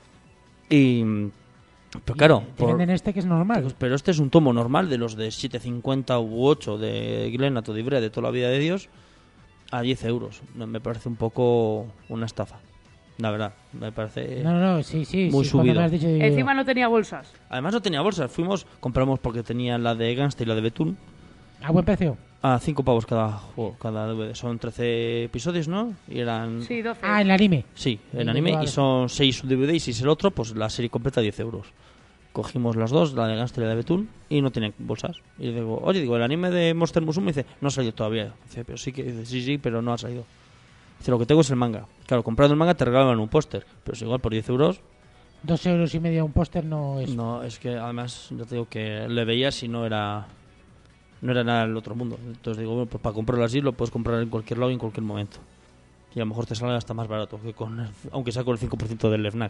Pero claro, Te venden este que es normal. pero este es un tomo normal de los de 7,50 u 8 de Glenat o de Ibrea de toda la vida de Dios a 10 euros. No, me parece un poco una estafa. La verdad, me parece No, sí. muy sí, cuando subido. me has dicho, digo, Encima no tenía bolsas. Además no tenía bolsas. Compramos porque tenía la de Gangsta y la de Betún a buen precio. a 5 pavos cada juego, cada DVD. Son 13 episodios, ¿no? Y eran... Sí, 12. Ah, en el anime. Sí, en Vale, anime. vale. Y son 6 un DVD y 6 el otro, pues la serie completa 10 euros. Cogimos las dos, la de Gangsta y la de Betún, y no tenían bolsas. Y le digo, oye, el anime de Monster Musume, dice, no ha salido todavía. Dice, pero sí, sí, pero no ha salido. Dice, lo que tengo es el manga. Claro, comprando el manga te regalan un póster, pero es igual por 10 euros. 2 euros y medio un póster no es. No, es que además yo te digo que le veías y no era nada del otro mundo. Entonces digo, bueno, pues para comprarlo así lo puedes comprar en cualquier lado y en cualquier momento. Y a lo mejor te sale hasta más barato, que aunque sea con el 5% del FNAC.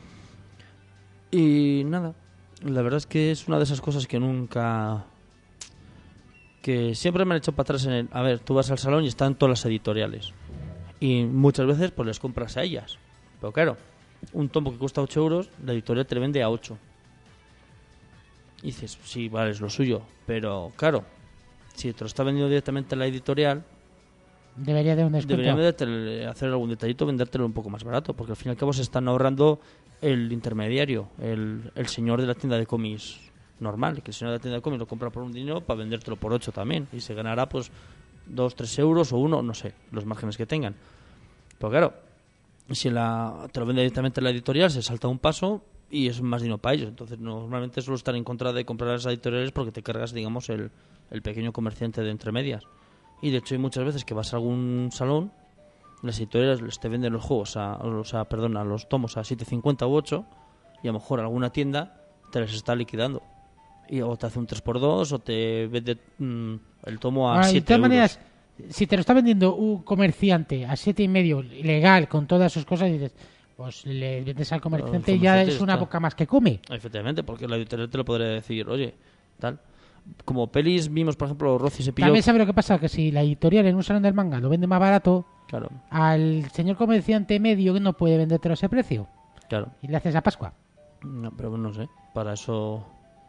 Y nada, la verdad es que es una de esas cosas que nunca... que siempre me han hecho para atrás en el... A ver, tú vas al salón y están todas las editoriales. Y muchas veces pues les compras a ellas. Pero claro, un tomo que cuesta 8 euros, la editorial te lo vende a 8. Y dices, sí, vale, es lo suyo. Pero claro, si te lo está vendiendo directamente la editorial, Debería de un descuento. deberían hacer algún detallito, vendértelo un poco más barato. Porque al fin y al cabo se están ahorrando el intermediario, el señor de la tienda de cómics normal. Que el señor de la tienda de cómics lo compra por un dinero para vendértelo por 8 también. Y se ganará pues 2, 3 euros o 1, no sé, los márgenes que tengan. Pero claro, si te lo vende directamente la editorial, se salta un paso y es más dinero para ellos. Entonces, normalmente suelo estar en contra de comprar las editoriales porque te cargas, digamos, el pequeño comerciante de entre medias. Y de hecho hay muchas veces que vas a algún salón, las editoriales te venden los juegos, los tomos a 7,50 u 8, y a lo mejor alguna tienda te les está liquidando. O te hace un 3x2 o te vende el tomo a 7 de todas euros. maneras, si te lo está vendiendo un comerciante a 7,5 legal con todas sus cosas, dices, pues le vendes al comerciante y ya es una boca más que come. Efectivamente, porque la editorial te lo podría decir, oye, tal. Como pelis vimos, por ejemplo, Rossi se pilló... También sabe lo que pasa, que si la editorial en un salón del manga lo vende más barato, claro, al señor comerciante medio no puede vendértelo a ese precio. Claro. Y le haces a Pascua. No, pero no sé, para eso...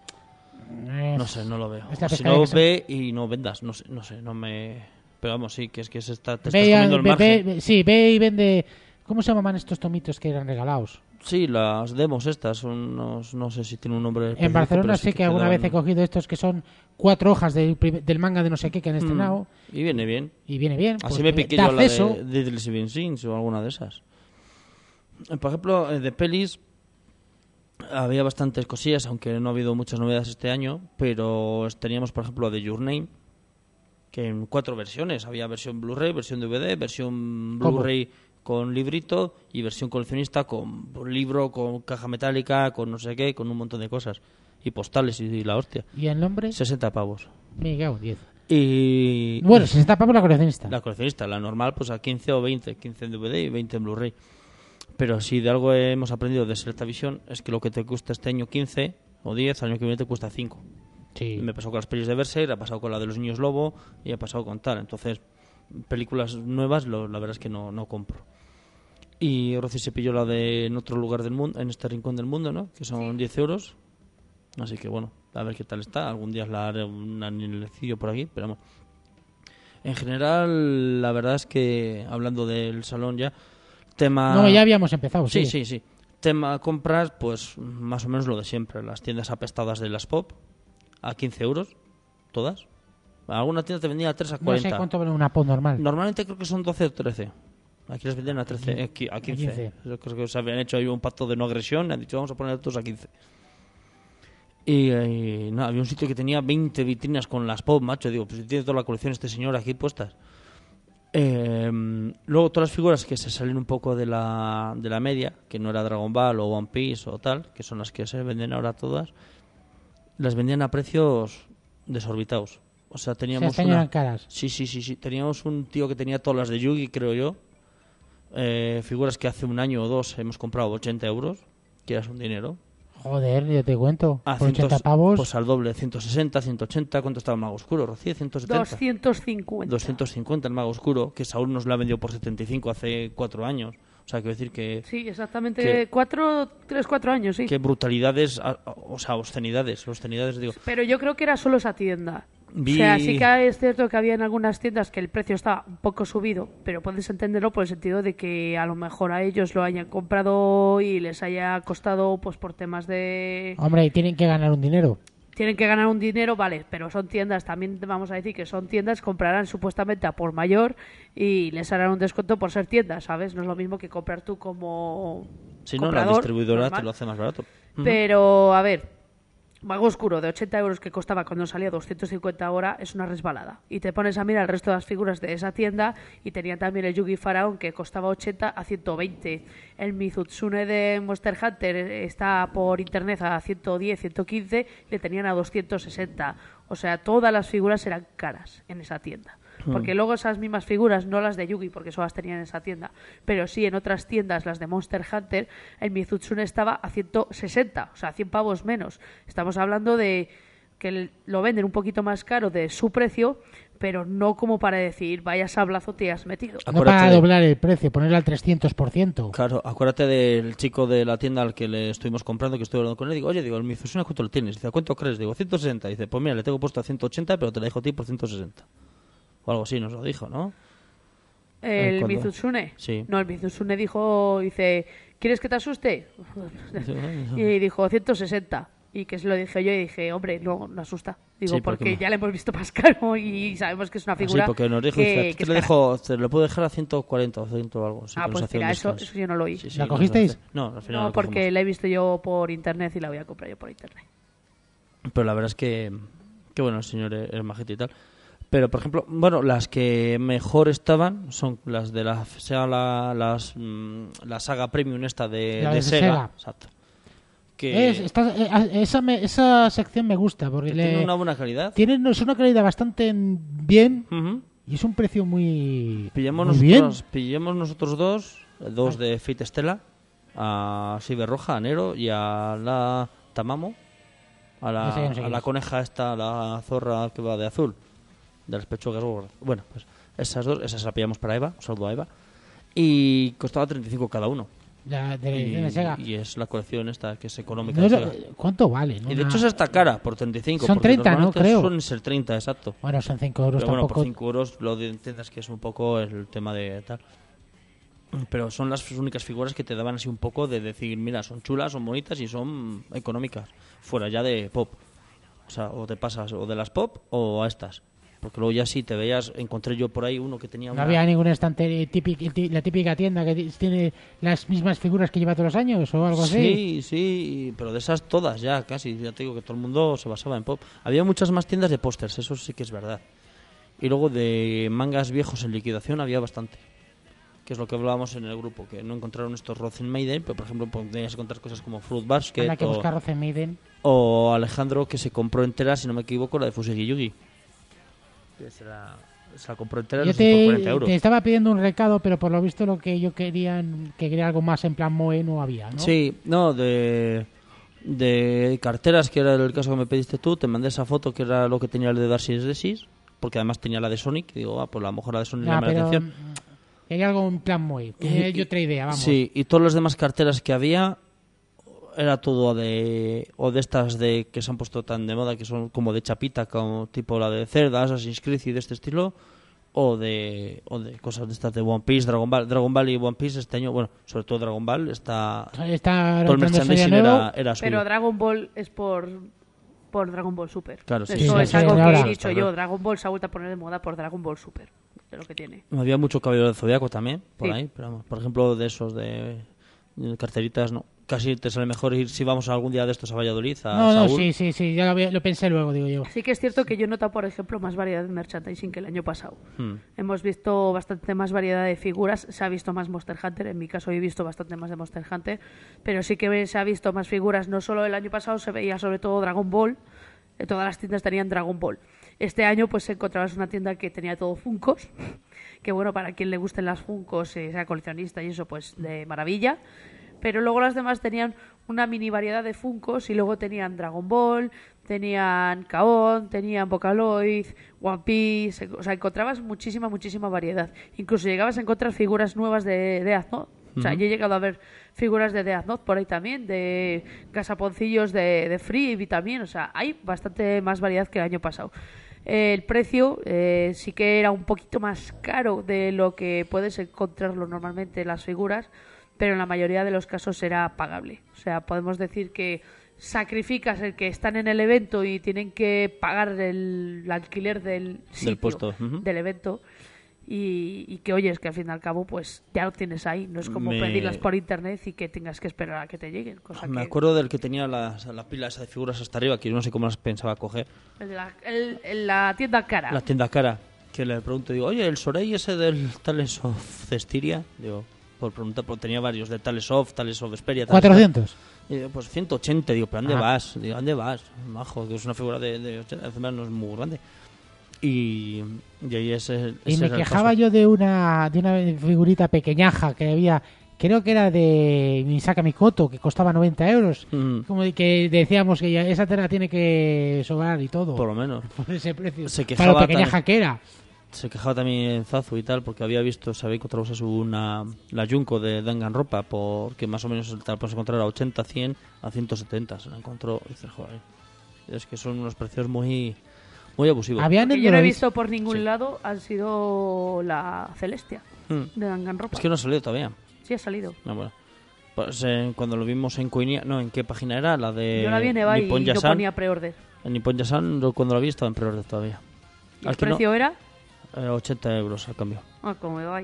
No sé, no lo veo. Si no ve y no vendas, no sé, no me... Pero vamos, sí, que es que te estás comiendo el margen. Sí, ve y vende... ¿Cómo se llamaban estos tomitos que eran regalados? Sí, las demos estas son unos, no sé si tiene un nombre en Barcelona sí que alguna vez he cogido estos que son 4 hojas del manga de no sé qué que han estrenado. Y viene bien. Pues así me piqué yo la de The Living Sins o alguna de esas. Por ejemplo, de pelis había bastantes cosillas, aunque no ha habido muchas novedades este año, pero teníamos, por ejemplo, de Your Name, que en 4 versiones. Había versión Blu-ray, versión DVD, versión Blu-ray con librito y versión coleccionista con libro, con caja metálica, con no sé qué, con un montón de cosas. Y postales y la hostia. ¿Y el nombre? 60 pavos. Me cago en 10. Y... Bueno, 60 pavos la coleccionista. La coleccionista, la normal pues a 15 o 20. 15 en DVD y 20 en Blu-ray. Pero si de algo hemos aprendido de Selecta Visión es que lo que te cuesta este año 15 o 10, al año que viene te cuesta 5. Sí. Me pasó con las pelis de Berserk, ha pasado con la de los niños lobo y ha pasado con tal. Entonces, películas nuevas la verdad es que no compro. Y Rosy se pilló la de En otro lugar del mundo, en este rincón del mundo, ¿no? Que son 10 euros. Así que bueno, a ver qué tal está. Algún día la haré un anilecillo por aquí, pero vamos. En general, la verdad es que, hablando del salón ya, tema... No, ya habíamos empezado, sí. Sí. Tema compras, pues más o menos lo de siempre. Las tiendas apestadas de las Pop, a 15 euros, todas. Alguna tienda te vendía a 3 a 40. No sé cuánto vale una Pop normal. Normalmente creo que son 12 o 13. Aquí les vendían a 13, a 15. Yo creo que se habían hecho ahí un pacto de no agresión y han dicho vamos a poner todos a 15. Y no, había un sitio que tenía 20 vitrinas con las Pop, macho. Digo, pues si tiene toda la colección este señor aquí puestas. Luego todas las figuras que se salen un poco de la media, que no era Dragon Ball o One Piece o tal, que son las que se venden ahora todas, las vendían a precios desorbitados. O sea, teníamos caras. Sí. Teníamos un tío que tenía todas las de Yugi, creo yo. Figuras que hace un año o 2 hemos comprado 80 euros, que era un dinero. Joder, yo te cuento. A por 80 pavos. Pues al doble, 160, 180. ¿Cuánto estaba el Mago Oscuro, Rocío? 170. 250. 250 el Mago Oscuro, que Saúl nos la vendió por 75 hace 4 años. O sea, quiero decir que... Sí, exactamente, 4 años, sí. Qué brutalidades, o sea, obscenidades, digo. Pero yo creo que era solo esa tienda. O sea, sí que es cierto que había en algunas tiendas que el precio estaba un poco subido, pero puedes entenderlo por el sentido de que a lo mejor a ellos lo hayan comprado y les haya costado pues por temas de... Hombre, y tienen que ganar un dinero. Tienen que ganar un dinero, vale, pero son tiendas, también vamos a decir que son tiendas, comprarán supuestamente a por mayor y les harán un descuento por ser tiendas, ¿sabes? No es lo mismo que comprar tú como si comprador, no, la distribuidora normal. te lo hace más barato. Pero, a ver, Mago Oscuro de 80 euros que costaba cuando salía 250 ahora es una resbalada. Y te pones a mirar el resto de las figuras de esa tienda y tenía también el Yugi Faraón que costaba 80 a 120. El Mizutsune de Monster Hunter está por internet a 110, 115 y le tenían a 260. O sea, todas las figuras eran caras en esa tienda. Porque luego esas mismas figuras, no las de Yugi, porque solo las tenían en esa tienda, pero sí en otras tiendas, las de Monster Hunter, el Mizutsune estaba a 160, o sea, 100 pavos menos. Estamos hablando de que lo venden un poquito más caro de su precio, pero no como para decir, vaya sablazo te has metido. No para doblar el precio, ponerlo al 300%. Claro, acuérdate del chico de la tienda al que le estuvimos comprando, que estuve hablando con él, digo, oye, el Mizutsune, ¿cuánto lo tienes? Dice, ¿a cuánto crees? Digo, 160. Dice, pues mira, le tengo puesto a 180, pero te la dejo a ti por 160. O algo así nos lo dijo, ¿no? ¿El Mizutsune? Sí. No, el Mizutsune dice, ¿quieres que te asuste? Y dijo 160. Y que se lo dije yo y dije, hombre, no asusta. Digo, Sí, porque ya le hemos visto más caro y sabemos que es una figura. Sí, porque nos dijo, que te lo puedo dejar a 140 o 100 o algo. Pues mira, eso yo no lo oí. Sí, ¿La cogisteis? No, al final No, la porque cogimos. la he visto yo por internet y la voy a comprar yo por internet. Pero la verdad es que bueno, el señor es majete y tal. Pero, por ejemplo, bueno, las que mejor estaban son las de la saga Premium esta de Sega. Exacto. Que Esa sección me gusta porque tiene una buena calidad. Es una calidad bastante bien Ujú. y es un precio muy Pillemos bien. nosotros dos de Fate Stella, a Cyber Roja, a Nero y a la Tamamo, a Ese no sé la quién es. coneja esta, la zorra que va de azul, de las pechugas gordas. Bueno, pues esas la pillamos para Eva, un saludo a Eva, y costaba 35 cada uno. La de Sega. Y es la colección esta que es económica. No de es- Sega. ¿Cuánto vale? ¿no? Y de hecho esa está cara, por 35. Son porque 30, ¿no? normalmente Creo. Suelen ser 30, exacto. Bueno, son 5 euros Pero bueno, tampoco. por 5 euros lo entiendes que es un poco el tema de tal. Pero son las únicas figuras que te daban así un poco de decir, mira, son chulas, son bonitas y son económicas. Fuera ya de pop. O sea, o te pasas o de las pop o a estas. Porque luego ya sí te veías, encontré yo por ahí uno que tenía No una... había ningún estante la típica tienda que tiene las mismas figuras que lleva todos los años o algo así. Sí, pero de esas todas ya, casi. Ya te digo que todo el mundo se basaba en pop. Había muchas más tiendas de pósters, eso sí que es verdad. Y luego de mangas viejos en liquidación había bastante. Que es lo que hablábamos en el grupo, que no encontraron estos Rozen Maiden, pero por ejemplo podrías encontrar cosas como Fruit Basket Anda que buscar Rozen Maiden. o Alejandro, que se compró entera, si no me equivoco, la de Fusegi Yugi. Que se la compró entera, Yo no sé, por 40 te euros. estaba pidiendo un recado, pero por lo visto lo que yo quería algo más en plan Moe no había, ¿no? Sí, no, de carteras, que era el caso que me pediste tú, te mandé esa foto que era lo que tenía el de Darcy Desis, porque además tenía la de Sonic, y digo, pues a lo mejor la de Sonic Ya, llama la pero atención. quería algo en plan Moe. Tenía yo otra idea, vamos. Sí, y todas las demás carteras que había era todo de estas de que se han puesto tan de moda, que son como de chapita, como tipo la de Zelda, Assassin's Creed y de este estilo, o de cosas de estas de One Piece, Dragon Ball y One Piece este año, bueno, sobre todo Dragon Ball está todo el lanzando merchandising serie nuevo. era suyo. Pero Dragon Ball es por Dragon Ball Super. Claro, sí, Eso sí, es sí, algo sí, que ahora. he dicho Claro. yo. Dragon Ball se ha vuelto a poner de moda por Dragon Ball Super. De lo que tiene. Había mucho cabello de Zodiaco también, por Sí. ahí, pero vamos, por ejemplo, de esos de carteritas, no. Casi te sale mejor ir si vamos algún día de estos a Valladolid, a No, Saúl. sí, ya lo pensé luego, digo yo. Sí que es cierto que yo he notado, por ejemplo, más variedad de merchandising que el año pasado. Hemos visto bastante más variedad de figuras, se ha visto más Monster Hunter, en mi caso he visto bastante más de Monster Hunter, pero sí que se ha visto más figuras, no solo el año pasado se veía sobre todo Dragon Ball, todas las tiendas tenían Dragon Ball. Este año pues encontrabas una tienda que tenía todo Funkos, que bueno, para quien le gusten las Funkos, sea coleccionista y eso, pues de maravilla. Pero luego las demás tenían una mini variedad de Funkos y luego tenían Dragon Ball, tenían Kaon, tenían Vocaloid, One Piece, o sea, encontrabas muchísima variedad. Incluso llegabas a encontrar figuras nuevas de Death Note. O sea, yo he llegado a ver figuras de Death Note por ahí también, de gasaponcillos de Freebie también, o sea, hay bastante más variedad que el año pasado. El precio sí que era un poquito más caro de lo que puedes encontrarlo normalmente en las figuras, pero en la mayoría de los casos era pagable. O sea, podemos decir que sacrificas el que están en el evento y tienen que pagar el alquiler del sitio, puesto, del evento, y que oyes que al fin y al cabo pues ya lo tienes ahí. No es como pedirlas por internet y que tengas que esperar a que te lleguen. Me acuerdo del que tenía la pila esa de figuras hasta arriba, que yo no sé cómo las pensaba coger. La tienda cara. La tienda cara, que le pregunto, digo, oye, el Sorey ese del Tales of Cestiria, digo, por preguntar, porque tenía varios de Tales of Vesperia. 400. Y digo, pues 180, digo, ¿pero dónde vas? Digo, ¿dónde vas? Majo, que es una figura de 80, encima no es muy grande. Y ahí ese Y me era el quejaba caso. yo de una figurita pequeñaja que había, creo que era de Misaka Mikoto, que costaba 90 euros. Como de que decíamos que ya esa tela tiene que sobrar y todo. Por lo menos. Por ese precio. Se Para quejaba lo pequeñaja que era. Se quejaba también Zazu y tal, porque había visto, se había encontrado la Junko de Danganronpa, porque más o menos te la puedes encontrar a 80, 100, a 170. Se la encontró y dices, joder, es que son unos precios muy abusivos. Habían Lo que en yo no he Droid- visto por ningún lado han sido la Celestia de Danganronpa. Es que no ha salido todavía. Sí ha salido. No, bueno. Pues cuando lo vimos en Coinia, no, ¿en qué página era? La de Yo la vi en eBay y Nippon yo Yasan. ponía pre-order. En Nippon Yasan, cuando la vi estaba en pre-order todavía. ¿Y el Aquí no, precio era? 80 euros al cambio. Ah, como eBay.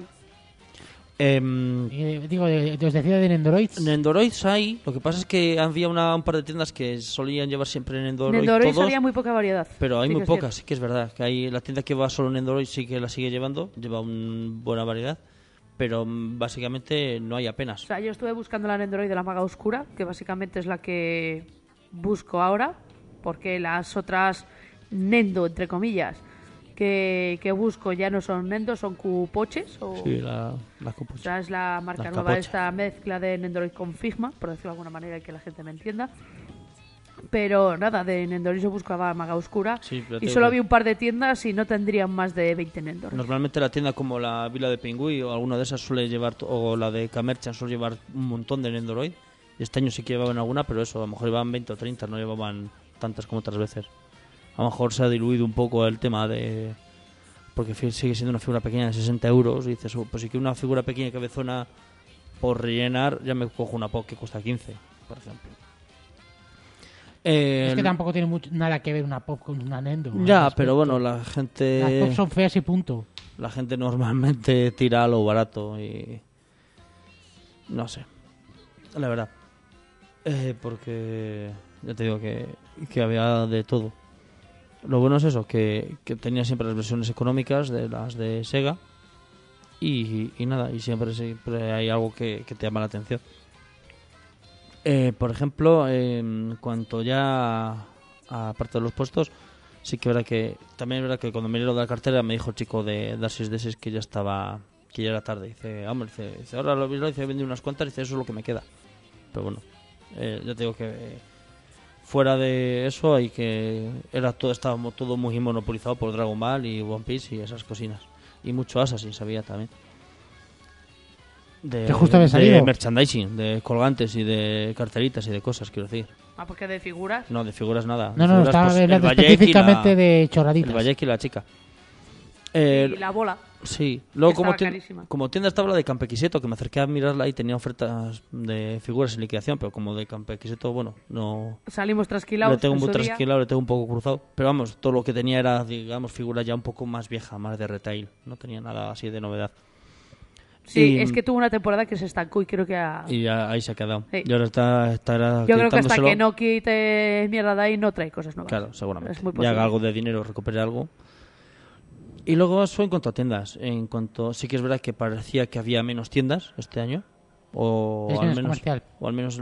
Digo, os decía de Nendoroids. Nendoroids hay, lo que pasa es que había un par de tiendas que solían llevar siempre Nendoroids Nendoroids todos, había muy poca variedad. pero hay Sí muy que es pocas, cierto. sí que es verdad. Que hay la tienda que va solo Nendoroids sí que la sigue llevando, lleva una buena variedad, pero básicamente no hay apenas. O sea, yo estuve buscando la Nendoroid de la Maga Oscura, que básicamente es la que busco ahora, porque las otras Nendo, entre comillas, que busco ya no son Nendo, son Cupoches. Sí, la O Cupoche. sea, es la marca La nueva, capocha. esta mezcla de Nendoroid con Figma, por decirlo de alguna manera y que la gente me entienda. Pero nada, de Nendoroid yo buscaba Maga Oscura Sí, pero y te solo digo vi un par de tiendas y no tendrían más de 20 Nendoroid. Normalmente la tienda como la Vila de Pingüí o alguna de esas suele llevar, o la de Camerchan suele llevar un montón de Nendoroid. Y este año sí que llevaban alguna, pero eso, a lo mejor llevaban 20 o 30, no llevaban tantas como otras veces. A lo mejor se ha diluido un poco el tema de... Porque sigue siendo una figura pequeña de 60 euros y dices, pues si que una figura pequeña cabezona por rellenar, ya me cojo una POP que cuesta 15, por ejemplo. Es que tampoco tiene nada que ver una pop con una Nendo. Ya, pero bueno, la gente... Las pop son feas y punto. La gente normalmente tira a lo barato y... No sé. La verdad. Porque... Ya te digo que había de todo. Lo bueno es eso, que tenía siempre las versiones económicas de las de Sega. Y nada, y siempre hay algo que te llama la atención. Por ejemplo, en cuanto ya... Aparte de los puestos... Sí que también es verdad que cuando miré lo de la cartera me dijo el chico de Darsis de que ya estaba, que ya era tarde. Dice, hombre, dice ahora lo he vendido unas cuantas, dice, eso es lo que me queda. Pero bueno, ya te digo que fuera de eso estaba todo muy monopolizado por Dragon Ball y One Piece y esas cosinas. Y mucho Assassin sabía también. Que justo había salido. De merchandising, de colgantes y de carteritas y de cosas, quiero decir. Ah, porque de figuras. No, de figuras nada. No, De figuras, estaba pues, el hablando Bayek específicamente de chorraditas. El Bayek y la chica. Y la bola. Sí, luego Que estaba carísima. como tienda estaba la de Campequiseto, que me acerqué a mirarla y tenía ofertas de figuras en liquidación, pero como de Campequiseto, bueno, no... Salimos trasquilados. Le tengo en muy su día. trasquilado, le tengo un poco cruzado. Pero vamos, todo lo que tenía era, digamos, figura ya un poco más vieja, más de retail. No tenía nada así de novedad. Sí, Y- es que tuvo una temporada que se estancó y creo que Y ya ahí se ha quedado. Sí. Y ahora estará yo creo que hasta quitándoselo. que no quite mierda de ahí no trae cosas nuevas. Claro, seguramente. Es muy Ya posible. haga algo de dinero, recupere algo. Y luego eso en cuanto a tiendas. Sí que es verdad que parecía que había menos tiendas este año. O Es al menos menos comercial. o al menos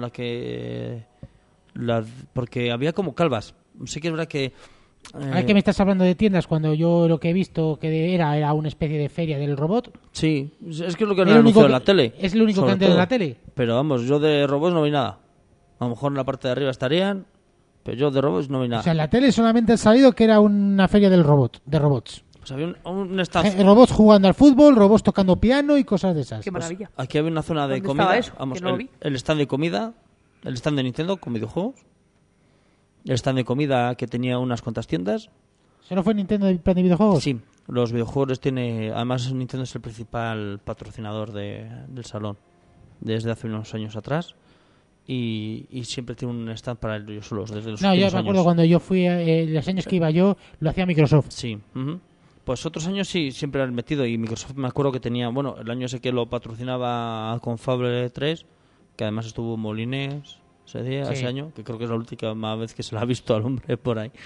porque había como calvas. Sí que es verdad que Ahora que me estás hablando de tiendas, cuando yo lo que he visto que era una especie de feria del robot. sí, es que es lo que han Es lo único anunciado en que- la tele. es lo único sobre que han tenido en todo. la tele. Pero vamos, yo de robots no vi nada. A lo mejor en la parte de arriba estarían, pero yo de robots no vi nada. O sea, en la tele solamente ha salido que era una feria del robot, de robots. Pues había un stand. Robots jugando al fútbol, robots tocando piano y cosas de esas. Qué maravilla. Aquí había una zona de ¿Dónde comida. estaba eso? Vamos, Que no lo vi. el stand de comida, el stand de Nintendo con videojuegos. El stand de comida que tenía unas cuantas tiendas. ¿Solo fue Nintendo de plan de videojuegos? Sí, los videojuegos tiene. Además, Nintendo es el principal patrocinador del salón desde hace unos años atrás. Y siempre tiene un stand para ellos solos desde los No, yo últimos me acuerdo años. cuando yo fui, los años que iba yo, lo hacía Microsoft. Sí. Ujú. Pues otros años sí, siempre han metido. Y Microsoft me acuerdo que tenía. Bueno, el año ese que lo patrocinaba con Fable 3, que además estuvo Molines ese año, que creo que es la última vez que se la ha visto al hombre por ahí.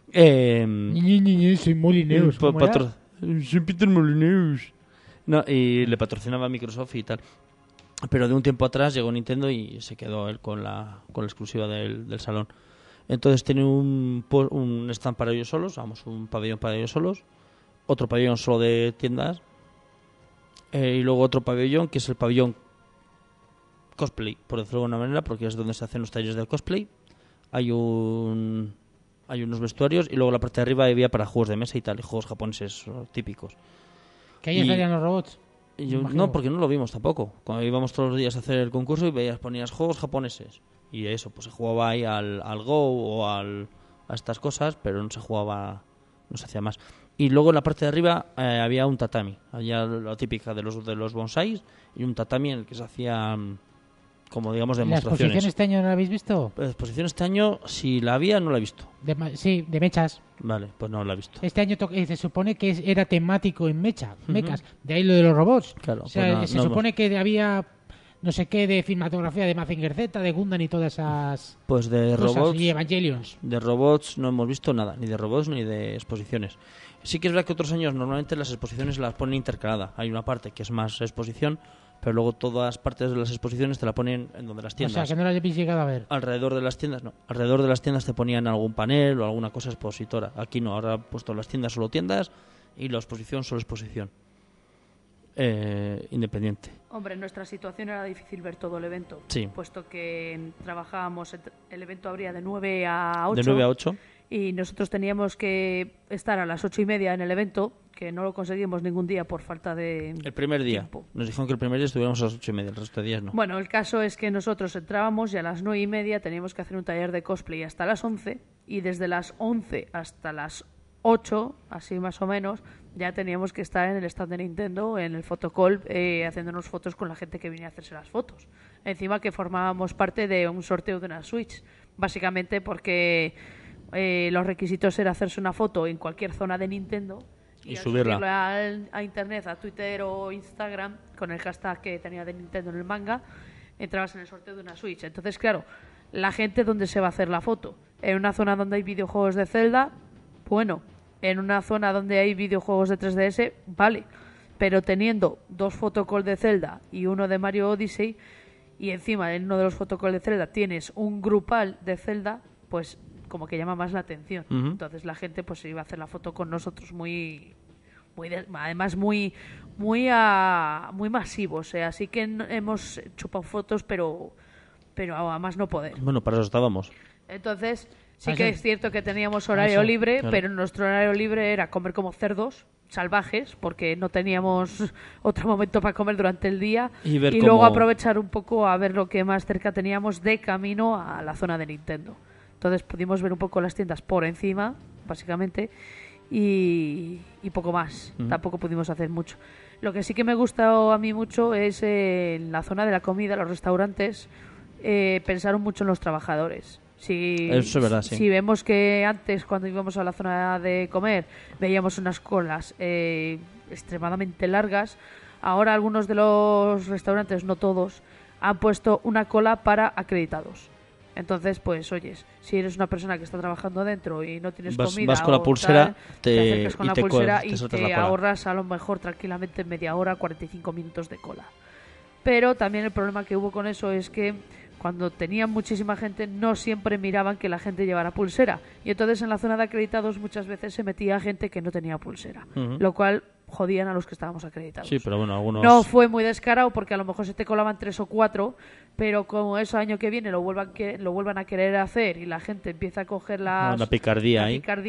Soy Molineus. ¿cómo era? Soy Peter Molyneux. No, y le patrocinaba Microsoft y tal. Pero de un tiempo atrás llegó Nintendo y se quedó él con la exclusiva del salón. Entonces tiene un stand para ellos solos, vamos, un pabellón para ellos solos, otro pabellón solo de tiendas, y luego otro pabellón que es el pabellón cosplay, por decirlo de alguna manera, porque es donde se hacen los talleres del cosplay. Hay unos vestuarios y luego la parte de arriba había para juegos de mesa y tal, y juegos japoneses típicos. Que ahí estarían los robots. Y yo, Imagino. no, porque no lo vimos tampoco. Cuando íbamos todos los días a hacer el concurso y ponías juegos japoneses. Y eso, pues se jugaba ahí al Go o a estas cosas, pero no se jugaba, no se hacía más. Y luego en la parte de arriba había un tatami. Había la típica de los bonsais y un tatami en el que se hacían como digamos ¿La demostraciones. exposición este año no la habéis visto? La exposición este año, si la había, no la he visto. Sí, de mechas. Vale, pues no la he visto. Este año se supone que era temático en mechas. De ahí lo de los robots. Claro, o sea, pues se supone que había no sé qué de cinematografía de Mazinger Z, de Gundam y todas esas pues de cosas, robots y Evangelions. De robots no hemos visto nada, ni de robots ni de exposiciones. Sí que es verdad que otros años normalmente las exposiciones las ponen intercaladas. Hay una parte que es más exposición, pero luego todas partes de las exposiciones te la ponen en donde las tiendas. O sea, que no las habéis llegado a ver. Alrededor de las tiendas, no. Alrededor de las tiendas te ponían algún panel o alguna cosa expositora. Aquí no, ahora han puesto las tiendas solo tiendas y la exposición solo exposición. Independiente. Hombre, en nuestra situación era difícil ver todo el evento, Sí. puesto que trabajábamos, el evento abría de 9 a 8. De 9 a 8. Y nosotros teníamos que estar a las 8:30 en el evento, que no lo conseguimos ningún día por falta de El primer día. tiempo. Nos dijeron que el primer día estuviéramos a las 8:30, el resto de días no. Bueno, el caso es que nosotros entrábamos y a las 9:30 teníamos que hacer un taller de cosplay hasta las 11, y desde las 11 hasta las 8, así más o menos, ya teníamos que estar en el stand de Nintendo, en el photocall, haciéndonos fotos con la gente que venía a hacerse las fotos. Encima que formábamos parte de un sorteo de una Switch, básicamente porque los requisitos era hacerse una foto en cualquier zona de Nintendo Y al subirla a internet, a Twitter o Instagram, con el hashtag que tenía de Nintendo en el manga, entrabas en el sorteo de una Switch. Entonces, claro, la gente, ¿dónde se va a hacer la foto? En una zona donde hay videojuegos de Zelda, bueno. En una zona donde hay videojuegos de 3DS, vale. Pero teniendo 2 photocall de Zelda y uno de Mario Odyssey, y encima en uno de los photocall de Zelda tienes un grupal de Zelda, pues como que llama más la atención. Entonces la gente pues iba a hacer la foto con nosotros además muy masivos. Así que hemos chupado fotos, pero a más no poder. Bueno, para eso estábamos. Entonces, sí que es cierto que teníamos horario libre, claro. Pero nuestro horario libre era comer como cerdos salvajes, porque no teníamos otro momento para comer durante el día, y luego aprovechar un poco a ver lo que más cerca teníamos de camino a la zona de Nintendo. Entonces pudimos ver un poco las tiendas por encima, básicamente, y poco más. Tampoco pudimos hacer mucho. Lo que sí que me gustó a mí mucho es en la zona de la comida, los restaurantes, pensaron mucho en los trabajadores. Eso es verdad, sí. Si vemos que antes, cuando íbamos a la zona de comer, veíamos unas colas extremadamente largas, ahora algunos de los restaurantes, no todos, han puesto una cola para acreditados. Entonces, pues, oyes, si eres una persona que está trabajando dentro y no tienes comida, vas con la pulsera, tal, te acercas con la pulsera y te te ahorras a lo mejor tranquilamente media hora, 45 minutos de cola. Pero también el problema que hubo con eso es que cuando tenían muchísima gente, no siempre miraban que la gente llevara pulsera. Y entonces en la zona de acreditados muchas veces se metía gente que no tenía pulsera. Lo cual jodían a los que estábamos acreditados. Sí, pero bueno, algunos... No fue muy descarado porque a lo mejor se te colaban 3 o 4, pero como eso año que viene lo vuelvan a querer hacer y la gente empieza a coger la picardía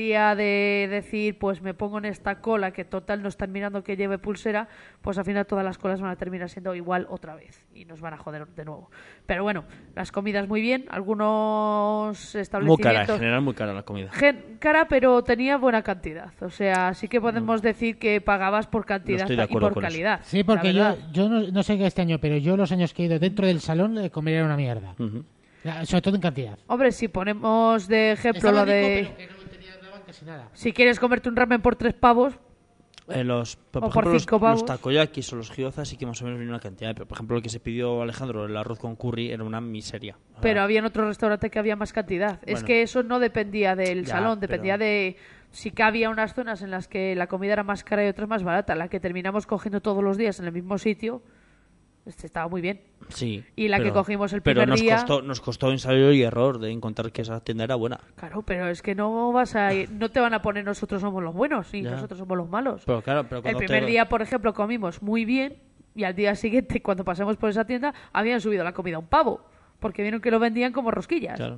de decir, pues me pongo en esta cola que total no están mirando que lleve pulsera, pues al final todas las colas van a terminar siendo igual otra vez y nos van a joder de nuevo. Pero bueno, las comidas muy bien, algunos establecimientos... Muy cara, en general muy cara la comida. Cara, pero tenía buena cantidad. O sea, sí que podemos decir que pagabas por cantidad y por calidad. Eso. Sí, porque yo no sé qué este año, pero yo los años que he ido dentro del salón comer era una mierda. Sobre todo en cantidad. Hombre, si ponemos de ejemplo lo de... Pero que no daban casi nada. Si quieres comerte un ramen por 3 pavos... por ejemplo, los takoyakis o los gyozas sí que más o menos viene una cantidad, pero por ejemplo lo que se pidió Alejandro, el arroz con curry, era una miseria. Pero había en otro restaurante que había más cantidad. Bueno, es que eso no dependía del salón, dependía de... Sí que había unas zonas en las que la comida era más cara y otras más barata. La que terminamos cogiendo todos los días en el mismo sitio estaba muy bien. Sí. Y la que cogimos el primer día... Pero nos costó ensayo y error de encontrar que esa tienda era buena. Claro, pero es que no vas a ir, no te van a poner nosotros somos los buenos y nosotros somos los malos. Pero claro, el primer día, por ejemplo, comimos muy bien y al día siguiente, cuando pasamos por esa tienda, habían subido la comida a un pavo porque vieron que lo vendían como rosquillas. Claro.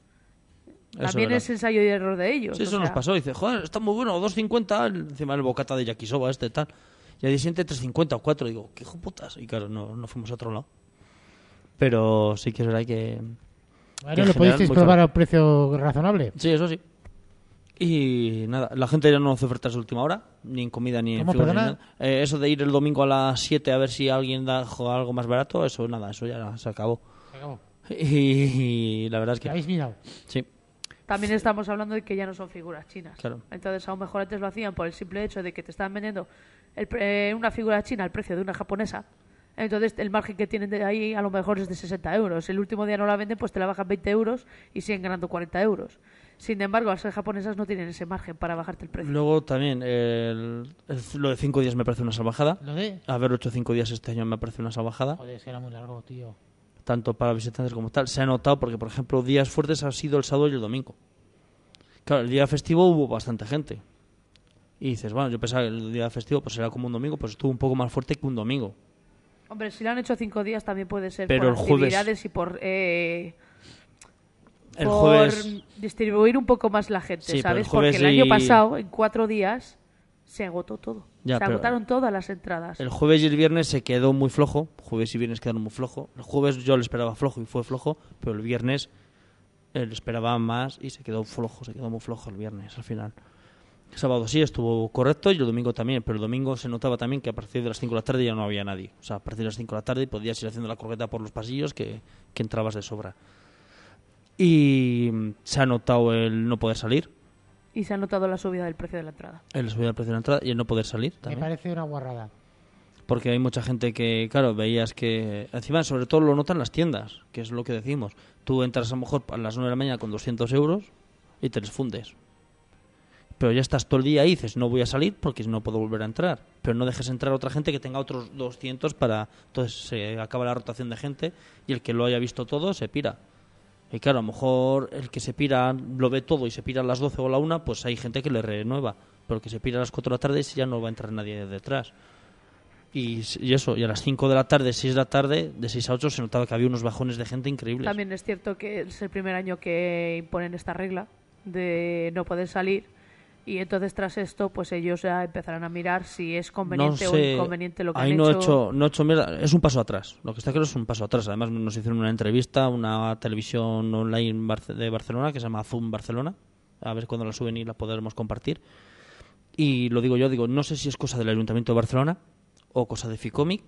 También es ensayo y error de ellos. Sí, eso nos pasó. Dice, joder, está muy bueno, 2.50 encima del bocata de yakisoba tal. Y al día siguiente 3.50 o 4. Digo, qué hijo putas. Y claro, no fuimos a otro lado. Pero sí que es verdad que... Bueno, ¿lo pudisteis probar a un precio razonable? Sí, eso sí. Y nada, la gente ya no hace ofertas de última hora, ni en comida ni en figuras. Ni nada. Eso de ir el domingo a las 7 a ver si alguien da algo más barato, eso nada, eso ya se acabó. acabó. Y la verdad es ¿Qué que habéis mirado? sí, También estamos hablando de que ya no son figuras chinas. Claro. Entonces, a lo mejor antes lo hacían por el simple hecho de que te estaban vendiendo una figura china al precio de una japonesa. Entonces, el margen que tienen de ahí a lo mejor es de 60 euros. El último día no la venden, pues te la bajan 20 euros y siguen ganando 40 euros. Sin embargo, al ser japonesas no tienen ese margen para bajarte el precio. luego también lo de 5 días me parece una salvajada. ¿Lo de? Haberlo hecho 5 días este año me parece una salvajada. Joder, es que era muy largo, tío. Tanto para visitantes como tal. Se ha notado porque, por ejemplo, días fuertes ha sido el sábado y el domingo. Claro, el día festivo hubo bastante gente. Y dices, bueno, yo pensaba que el día festivo pues era como un domingo, pues estuvo un poco más fuerte que un domingo. Hombre, si lo han hecho 5 días también puede ser Pero por el jueves- actividades y por El por jueves, distribuir un poco más la gente, Sí, pero ¿sabes? el jueves Porque el año y- pasado, en 4 días, se agotó todo. Ya, Se pero- agotaron todas las entradas. el jueves y el viernes se quedó muy flojo. Jueves y viernes quedaron muy flojo. El jueves yo le esperaba flojo y fue flojo, pero el viernes le esperaba más y se quedó flojo, se quedó muy flojo el viernes al final. El sábado sí estuvo correcto y el domingo también, pero el domingo se notaba también que a partir de las 5 de la tarde ya no había nadie. O sea, a partir de las 5 de la tarde podías ir haciendo la croqueta por los pasillos que entrabas de sobra. Y se ha notado el no poder salir, Y se ha notado la subida del precio de la entrada. el subir el precio de la entrada y el no poder salir Me también. parece una guarrada. Porque hay mucha gente que, claro, veías que... Encima, sobre todo lo notan las tiendas, que es lo que decimos. Tú entras a lo mejor a las 9 de la mañana con 200 euros y te les fundes. Pero ya estás todo el día ahí y dices, no voy a salir porque no puedo volver a entrar. Pero no dejes entrar a otra gente que tenga otros 200 para... Entonces se acaba la rotación de gente y el que lo haya visto todo se pira. Y claro, a lo mejor el que se pira lo ve todo y se pira a las 12 o a la 1, pues hay gente que le renueva. Pero el que se pira a las 4 de la tarde si ya no va a entrar nadie detrás. Y eso, y a las 5 de la tarde, 6 de la tarde, de 6 a 8 se notaba que había unos bajones de gente increíbles. También es cierto que es el primer año que imponen esta regla de no poder salir. Y entonces tras esto, pues ellos ya empezarán a mirar si es conveniente No o sé, inconveniente lo que ahí han no hecho. he hecho mierda, es un paso atrás. Lo que está claro es un paso atrás. Además nos hicieron una entrevista a una televisión online de Barcelona que se llama Zoom Barcelona. A ver cuándo la suben y la podremos compartir. Y lo digo yo, no sé si es cosa del Ayuntamiento de Barcelona o cosa de Ficomic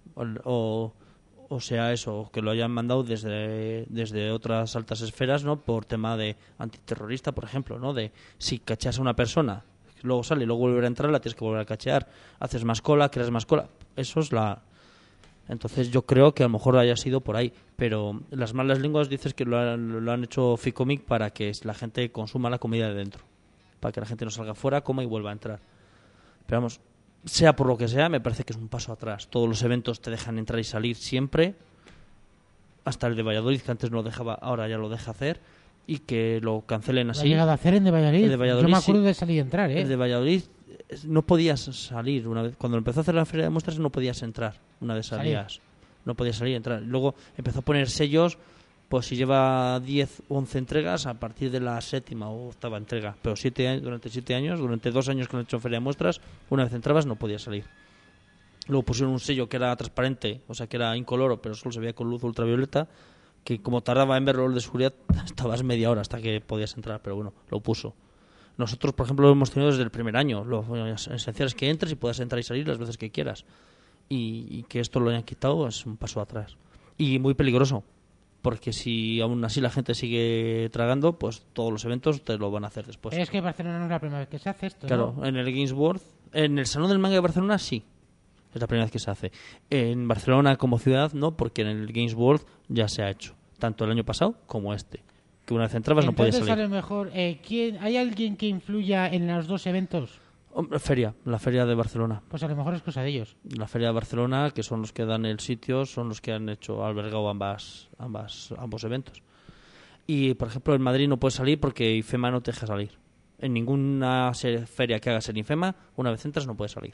o sea eso, que lo hayan mandado desde otras altas esferas, ¿no? Por tema de antiterrorista, por ejemplo, ¿no? De si cacheas a una persona, luego sale y luego volver a entrar, la tienes que volver a cachear, haces más cola, creas más cola. Eso es la... Entonces yo creo que a lo mejor haya sido por ahí, pero las malas lenguas dices que lo han hecho Ficomic para que la gente consuma la comida de dentro, para que la gente no salga fuera, coma y vuelva a entrar. Pero vamos, sea por lo que sea, me parece que es un paso atrás. Todos los eventos te dejan entrar y salir siempre, hasta el de Valladolid, que antes no lo dejaba, ahora ya lo deja hacer, y que lo cancelen ¿Lo ha así. llegado a hacer en de Valladolid? El de Valladolid, Yo me acuerdo sí. de salir y entrar, ¿eh? El de Valladolid no podías salir una vez. Cuando empezó a hacer la feria de muestras no podías entrar una vez salías. No podías salir y entrar. Luego empezó a poner sellos, pues si lleva 10 o 11 entregas a partir de la 7ª o 8ª entrega. Pero durante 7 años, durante 2 años que han hecho feria de muestras, una vez entrabas no podías salir. Luego pusieron un sello que era transparente, o sea que era incoloro, pero solo se veía con luz ultravioleta, que como tardaba en verlo el de seguridad, estabas media hora hasta que podías entrar, pero bueno, lo puso. Nosotros, por ejemplo, lo hemos tenido desde el primer año. Lo esencial es que entres y puedas entrar y salir las veces que quieras. Y que esto lo hayan quitado es un paso atrás. Y muy peligroso, porque si aún así la gente sigue tragando, pues todos los eventos te lo van a hacer después. Es que Barcelona no es la primera vez que se hace esto, Claro, ¿no? en el Games World, en el Salón del Manga de Barcelona sí, es la primera vez que se hace. En Barcelona como ciudad no, porque en el Games World ya se ha hecho, tanto el año pasado como este, que una vez entrabas no podías Entonces, a salir. lo mejor, ¿hay alguien que influya en los dos eventos? Hombre, la feria de Barcelona. Pues a lo mejor es cosa de ellos. La feria de Barcelona, que son los que dan el sitio, son los que han albergado ambos eventos. Y, por ejemplo, en Madrid no puedes salir porque IFEMA no te deja salir. En ninguna feria que hagas en IFEMA, una vez entras no puedes salir.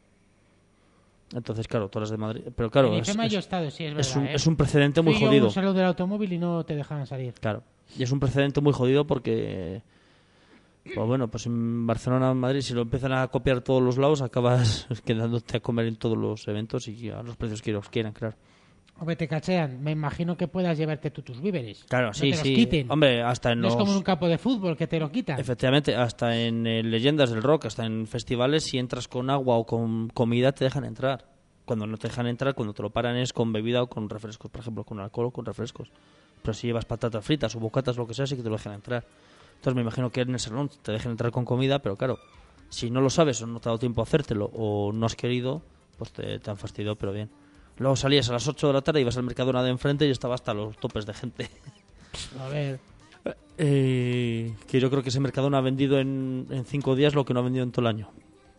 Entonces, claro, todas las de Madrid... Pero claro, En IFEMA yo he estado, sí, es verdad. es un precedente muy Fui yo a jodido. un salón del automóvil y no te dejaban salir. Claro, y es un precedente muy jodido porque... Pues bueno, pues en Barcelona o en Madrid, si lo empiezan a copiar todos los lados, acabas quedándote a comer en todos los eventos y a los precios que ellos quieran, claro. Hombre, te cachean. Me imagino que puedas llevarte tú tus víveres. Claro, No sí, te los sí. quiten. Hombre, hasta en No los... es como en un campo de fútbol que te lo quitan. Efectivamente, hasta en Leyendas del Rock, hasta en festivales, si entras con agua o con comida te dejan entrar. cuando no te dejan entrar, cuando te lo paran es con bebida o con refrescos, por ejemplo, con alcohol o con refrescos. Pero si llevas patatas fritas o bocatas, lo que sea, sí que te lo dejan entrar. Entonces me imagino que en el salón te dejan entrar con comida, pero claro, si no lo sabes o no te ha dado tiempo a hacértelo o no has querido, pues te han fastidiado, pero bien. Luego salías a las 8 de la tarde, ibas al Mercadona de enfrente y estaba hasta los topes de gente. A ver. Que yo creo que ese Mercadona ha vendido en 5 días lo que no ha vendido en todo el año.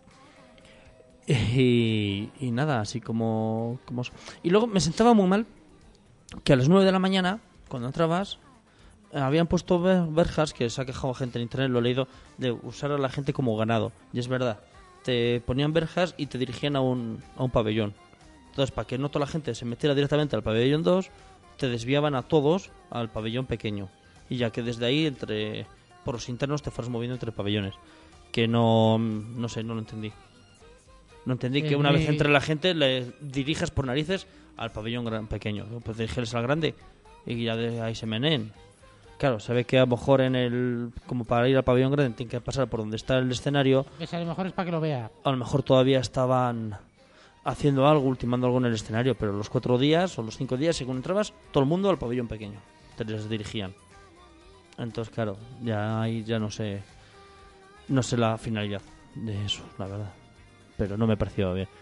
Y nada, así como... Y luego me sentaba muy mal que a las 9 de la mañana, cuando entrabas, habían puesto verjas, que se ha quejado gente en internet, lo he leído, de usar a la gente como ganado. Y es verdad, te ponían verjas y te dirigían a un pabellón. Entonces, para que no toda la gente se metiera directamente al pabellón 2, te desviaban a todos al pabellón pequeño. Y ya que desde ahí, por los internos, te fueras moviendo entre pabellones. Que no sé, no lo entendí. No entendí que una vez entre la gente le dirijas por narices al pabellón pequeño. Pues dirigirles al grande y ya de ahí se meneen. Claro, se ve que a lo mejor como para ir al pabellón grande tienen que pasar por donde está el escenario. Pues a lo mejor es para que lo vea. A lo mejor todavía estaban haciendo algo, ultimando algo en el escenario, pero los 4 días o los 5 días, según entrabas, todo el mundo al pabellón pequeño. Te les dirigían. Entonces, claro, ya ahí ya no sé la finalidad de eso, la verdad. Pero no me pareció bien.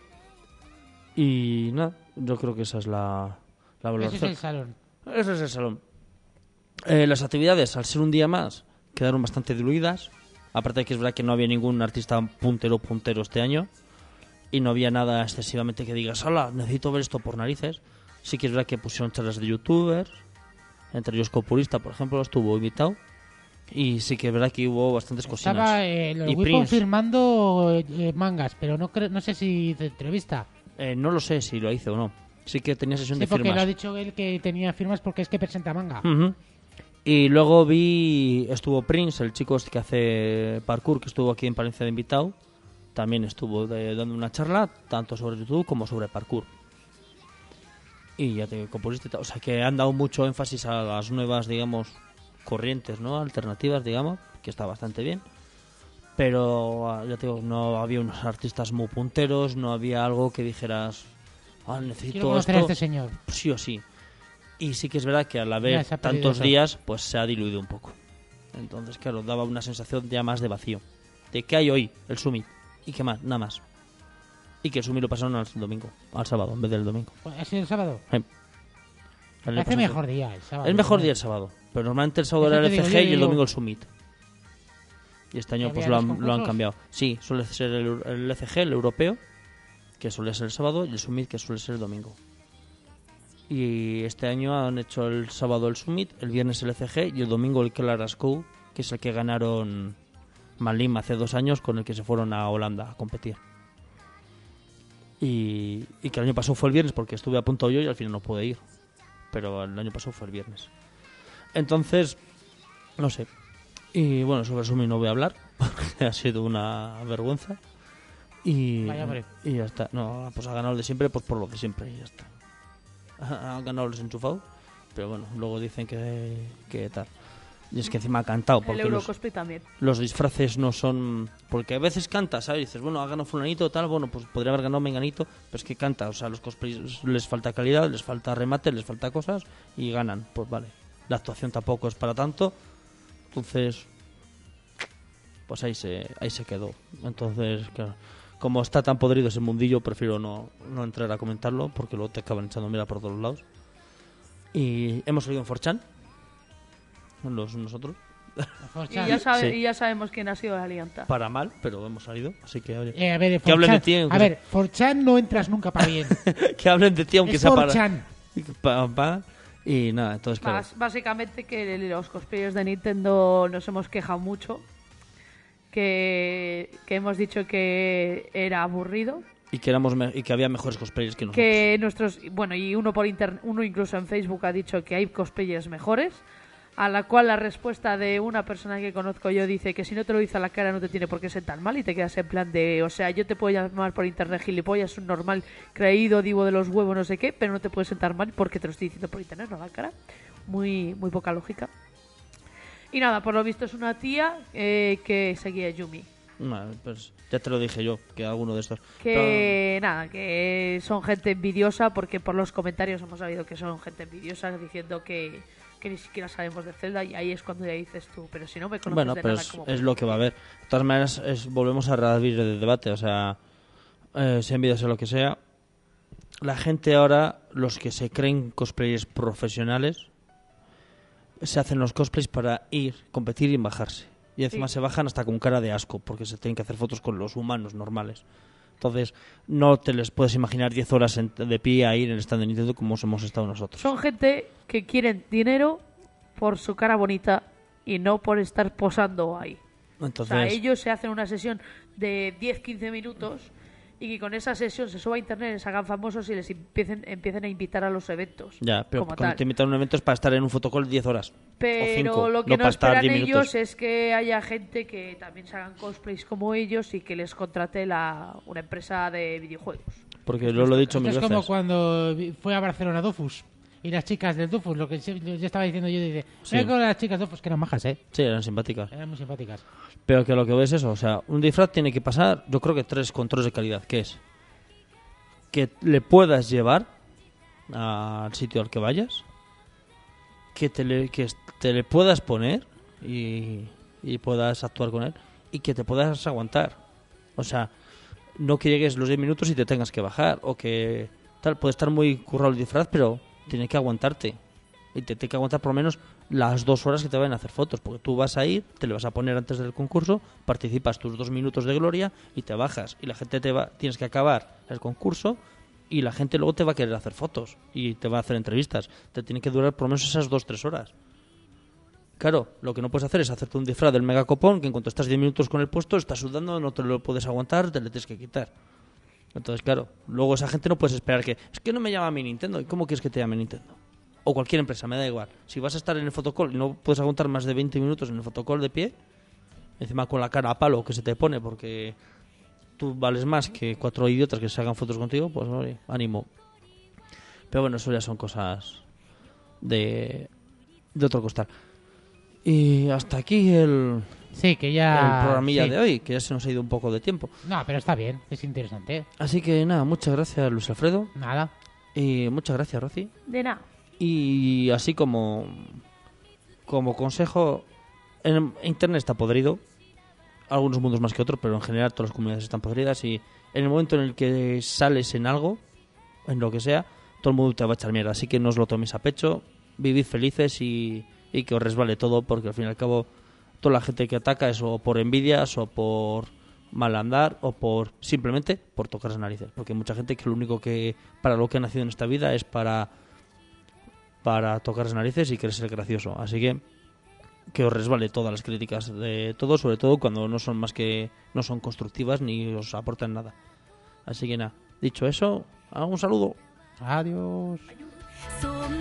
Y nada, yo creo que esa es la valoración. Ese es el salón. Ese es el salón. Las actividades, al ser un día más, quedaron bastante diluidas. Aparte de que es verdad que no había ningún artista puntero este año. Y no había nada excesivamente que digas, ¡hala! Necesito ver esto por narices. Sí que es verdad que pusieron charlas de youtubers. Entre ellos Copurista, por ejemplo, estuvo invitado. Y sí que es verdad que hubo bastantes cositas. Estaba el Wipo firmando mangas, pero no sé si hizo entrevista. No lo sé si lo hice o no. Sí que tenía sesión de firmas. Sí, porque lo ha dicho él que tenía firmas porque es que presenta manga. Uh-huh. Y luego estuvo Prince, el chico que hace parkour, que estuvo aquí en Palencia de invitado. También estuvo dando una charla, tanto sobre YouTube como sobre parkour. Y ya te digo, composiste, o sea que han dado mucho énfasis a las nuevas, digamos, corrientes, ¿no? Alternativas, digamos, que está bastante bien. Pero ya te digo, no había unos artistas muy punteros, no había algo que dijeras, necesito quiero conocer esto, a este señor. sí o sí. Y sí que es verdad que al haber tantos días, pues se ha diluido un poco. Entonces, claro, daba una sensación ya más de vacío. De qué hay hoy, el Summit. ¿Y qué más? Nada más. Y que el Summit lo pasaron al sábado, en vez del domingo. ¿Ha sido el sábado? Hace mejor día el sábado. Es mejor día el sábado. Pero normalmente el sábado era el FG y el domingo el Summit. Y este año pues lo han cambiado. Sí, suele ser el FG, el europeo, que suele ser el sábado, y el Summit, que suele ser el domingo. Y este año han hecho el sábado el Summit, el viernes el FG y el domingo el Clarasco, que es el que ganaron Malim hace 2 años, con el que se fueron a Holanda a competir. Y que el año pasado fue el viernes porque estuve a punto yo y al final no pude ir. Pero el año pasado fue el viernes. Entonces, no sé. Y bueno, sobre Summit no voy a hablar porque ha sido una vergüenza. Y ya está. No, pues ha ganado el de siempre, pues por lo de siempre y ya está. Han ganado los enchufados, pero bueno, luego dicen que tal. Y es que encima ha cantado, porque los disfraces no son... Porque a veces canta, ¿sabes? Y dices, bueno, ha ganado fulanito, tal, bueno, pues podría haber ganado menganito, pero es que canta, o sea, a los cosplayers les falta calidad, les falta remate, les falta cosas, y ganan, pues vale. La actuación tampoco es para tanto, entonces, pues ahí se quedó. Entonces, claro, como está tan podrido ese mundillo, prefiero no entrar a comentarlo, porque luego te acaban echando mira por todos lados. Y hemos salido en 4chan. Nosotros. Y ya sabemos quién ha sido la alianza. Para mal, pero hemos salido. Así que oye, que hablen de ti. A ver, 4chan no entras nunca para bien. Que hablen de ti, aunque sea para... 4chan. Y nada, entonces claro. Básicamente que los cosplayers de Nintendo nos hemos quejado mucho. Que hemos dicho que era aburrido. Y que había mejores cosplayers que nosotros. Que y uno incluso en Facebook ha dicho que hay cosplayers mejores. A la cual la respuesta de una persona que conozco yo dice que si no te lo dice a la cara no te tiene por qué sentar mal y te quedas en plan de, o sea, yo te puedo llamar por internet gilipollas, un normal creído, divo de los huevos, no sé qué, pero no te puedes sentar mal porque te lo estoy diciendo por internet, no a la cara. Muy, muy poca lógica. Y nada, por lo visto es una tía que seguía a Yumi. Bueno, pues ya te lo dije yo, que alguno de estos. Que nada, que son gente envidiosa, porque por los comentarios hemos sabido que son gente envidiosa diciendo que ni siquiera sabemos de Zelda, y ahí es cuando ya dices tú, pero si no me conoces Bueno, de pero nada, ¿cómo es lo que va a haber. De todas maneras, volvemos a reabrir el debate, o sea, sea envidioso lo que sea. La gente ahora, los que se creen cosplayers profesionales, se hacen los cosplays para ir, competir y bajarse. Y encima Sí. se bajan hasta con cara de asco, porque se tienen que hacer fotos con los humanos normales. Entonces, no te les puedes imaginar 10 horas de pie ahí en el stand de Nintendo como hemos estado nosotros. Son gente que quieren dinero por su cara bonita y no por estar posando ahí. Entonces, O sea, ellos se hacen una sesión de 10-15 minutos y que con esa sesión se suba a internet, les hagan famosos y les empiecen a invitar a los eventos. ya, pero como cuando tal. te invitan a un evento es para estar en un fotocall 10 horas. o Pero 5, lo que no para estar esperan 10 minutos. ellos es que haya gente que también se hagan cosplays como ellos y que les contrate una empresa de videojuegos. Porque lo he dicho Esto mil es veces. como cuando fue a Barcelona Dofus y las chicas del Dofus, lo que yo estaba diciendo yo, dice, Sí. con las chicas Dofus, que eran majas, Sí, eran simpáticas. eran muy simpáticas. Pero que lo que ves es eso, o sea, un disfraz tiene que pasar, yo creo que 3 controles de calidad, que es que le puedas llevar al sitio al que vayas, que te le puedas poner y puedas actuar con él, y que te puedas aguantar. O sea, no que llegues los 10 minutos y te tengas que bajar, o que tal, puede estar muy currado el disfraz, pero tiene que aguantarte. Y te tiene que aguantar por lo menos las 2 horas que te vayan a hacer fotos, porque tú vas a ir, te le vas a poner antes del concurso, participas tus 2 minutos de gloria y te bajas, y la gente tienes que acabar el concurso y la gente luego te va a querer hacer fotos y te va a hacer entrevistas. Te tiene que durar por lo menos esas 2-3 horas. Claro, lo que no puedes hacer es hacerte un disfraz del mega copón, que en cuanto estás 10 minutos con el puesto, estás sudando, no te lo puedes aguantar, te lo tienes que quitar. Entonces, claro, luego esa gente no puedes esperar que... Es que no me llama a mi Nintendo. ¿Y cómo quieres que te llame Nintendo? O cualquier empresa, me da igual. Si vas a estar en el fotocall y no puedes aguantar más de 20 minutos en el fotocall de pie, encima con la cara a palo que se te pone porque tú vales más que 4 idiotas que se hagan fotos contigo, pues oye, ánimo. Pero bueno, eso ya son cosas de otro costal. Y hasta aquí el Sí, que ya... programilla sí. de hoy, que ya se nos ha ido un poco de tiempo. No, pero está bien, es interesante. Así que nada, muchas gracias Luis Alfredo Nada. y muchas gracias Rosy. De nada. Y así como consejo, Internet está podrido, algunos mundos más que otros, pero en general todas las comunidades están podridas, y en el momento en el que sales en algo, en lo que sea, todo el mundo te va a echar mierda. Así que no os lo toméis a pecho, vivid felices y que os resbale todo, porque al fin y al cabo toda la gente que ataca es o por envidias o por mal andar o por simplemente por tocar las narices, porque hay mucha gente que lo único que para lo que ha nacido en esta vida es para tocar las narices y querer ser gracioso. Así que os resbale todas las críticas de todo, sobre todo cuando no son no son constructivas ni os aportan nada. Así que nada, dicho eso, un saludo. Adiós. そん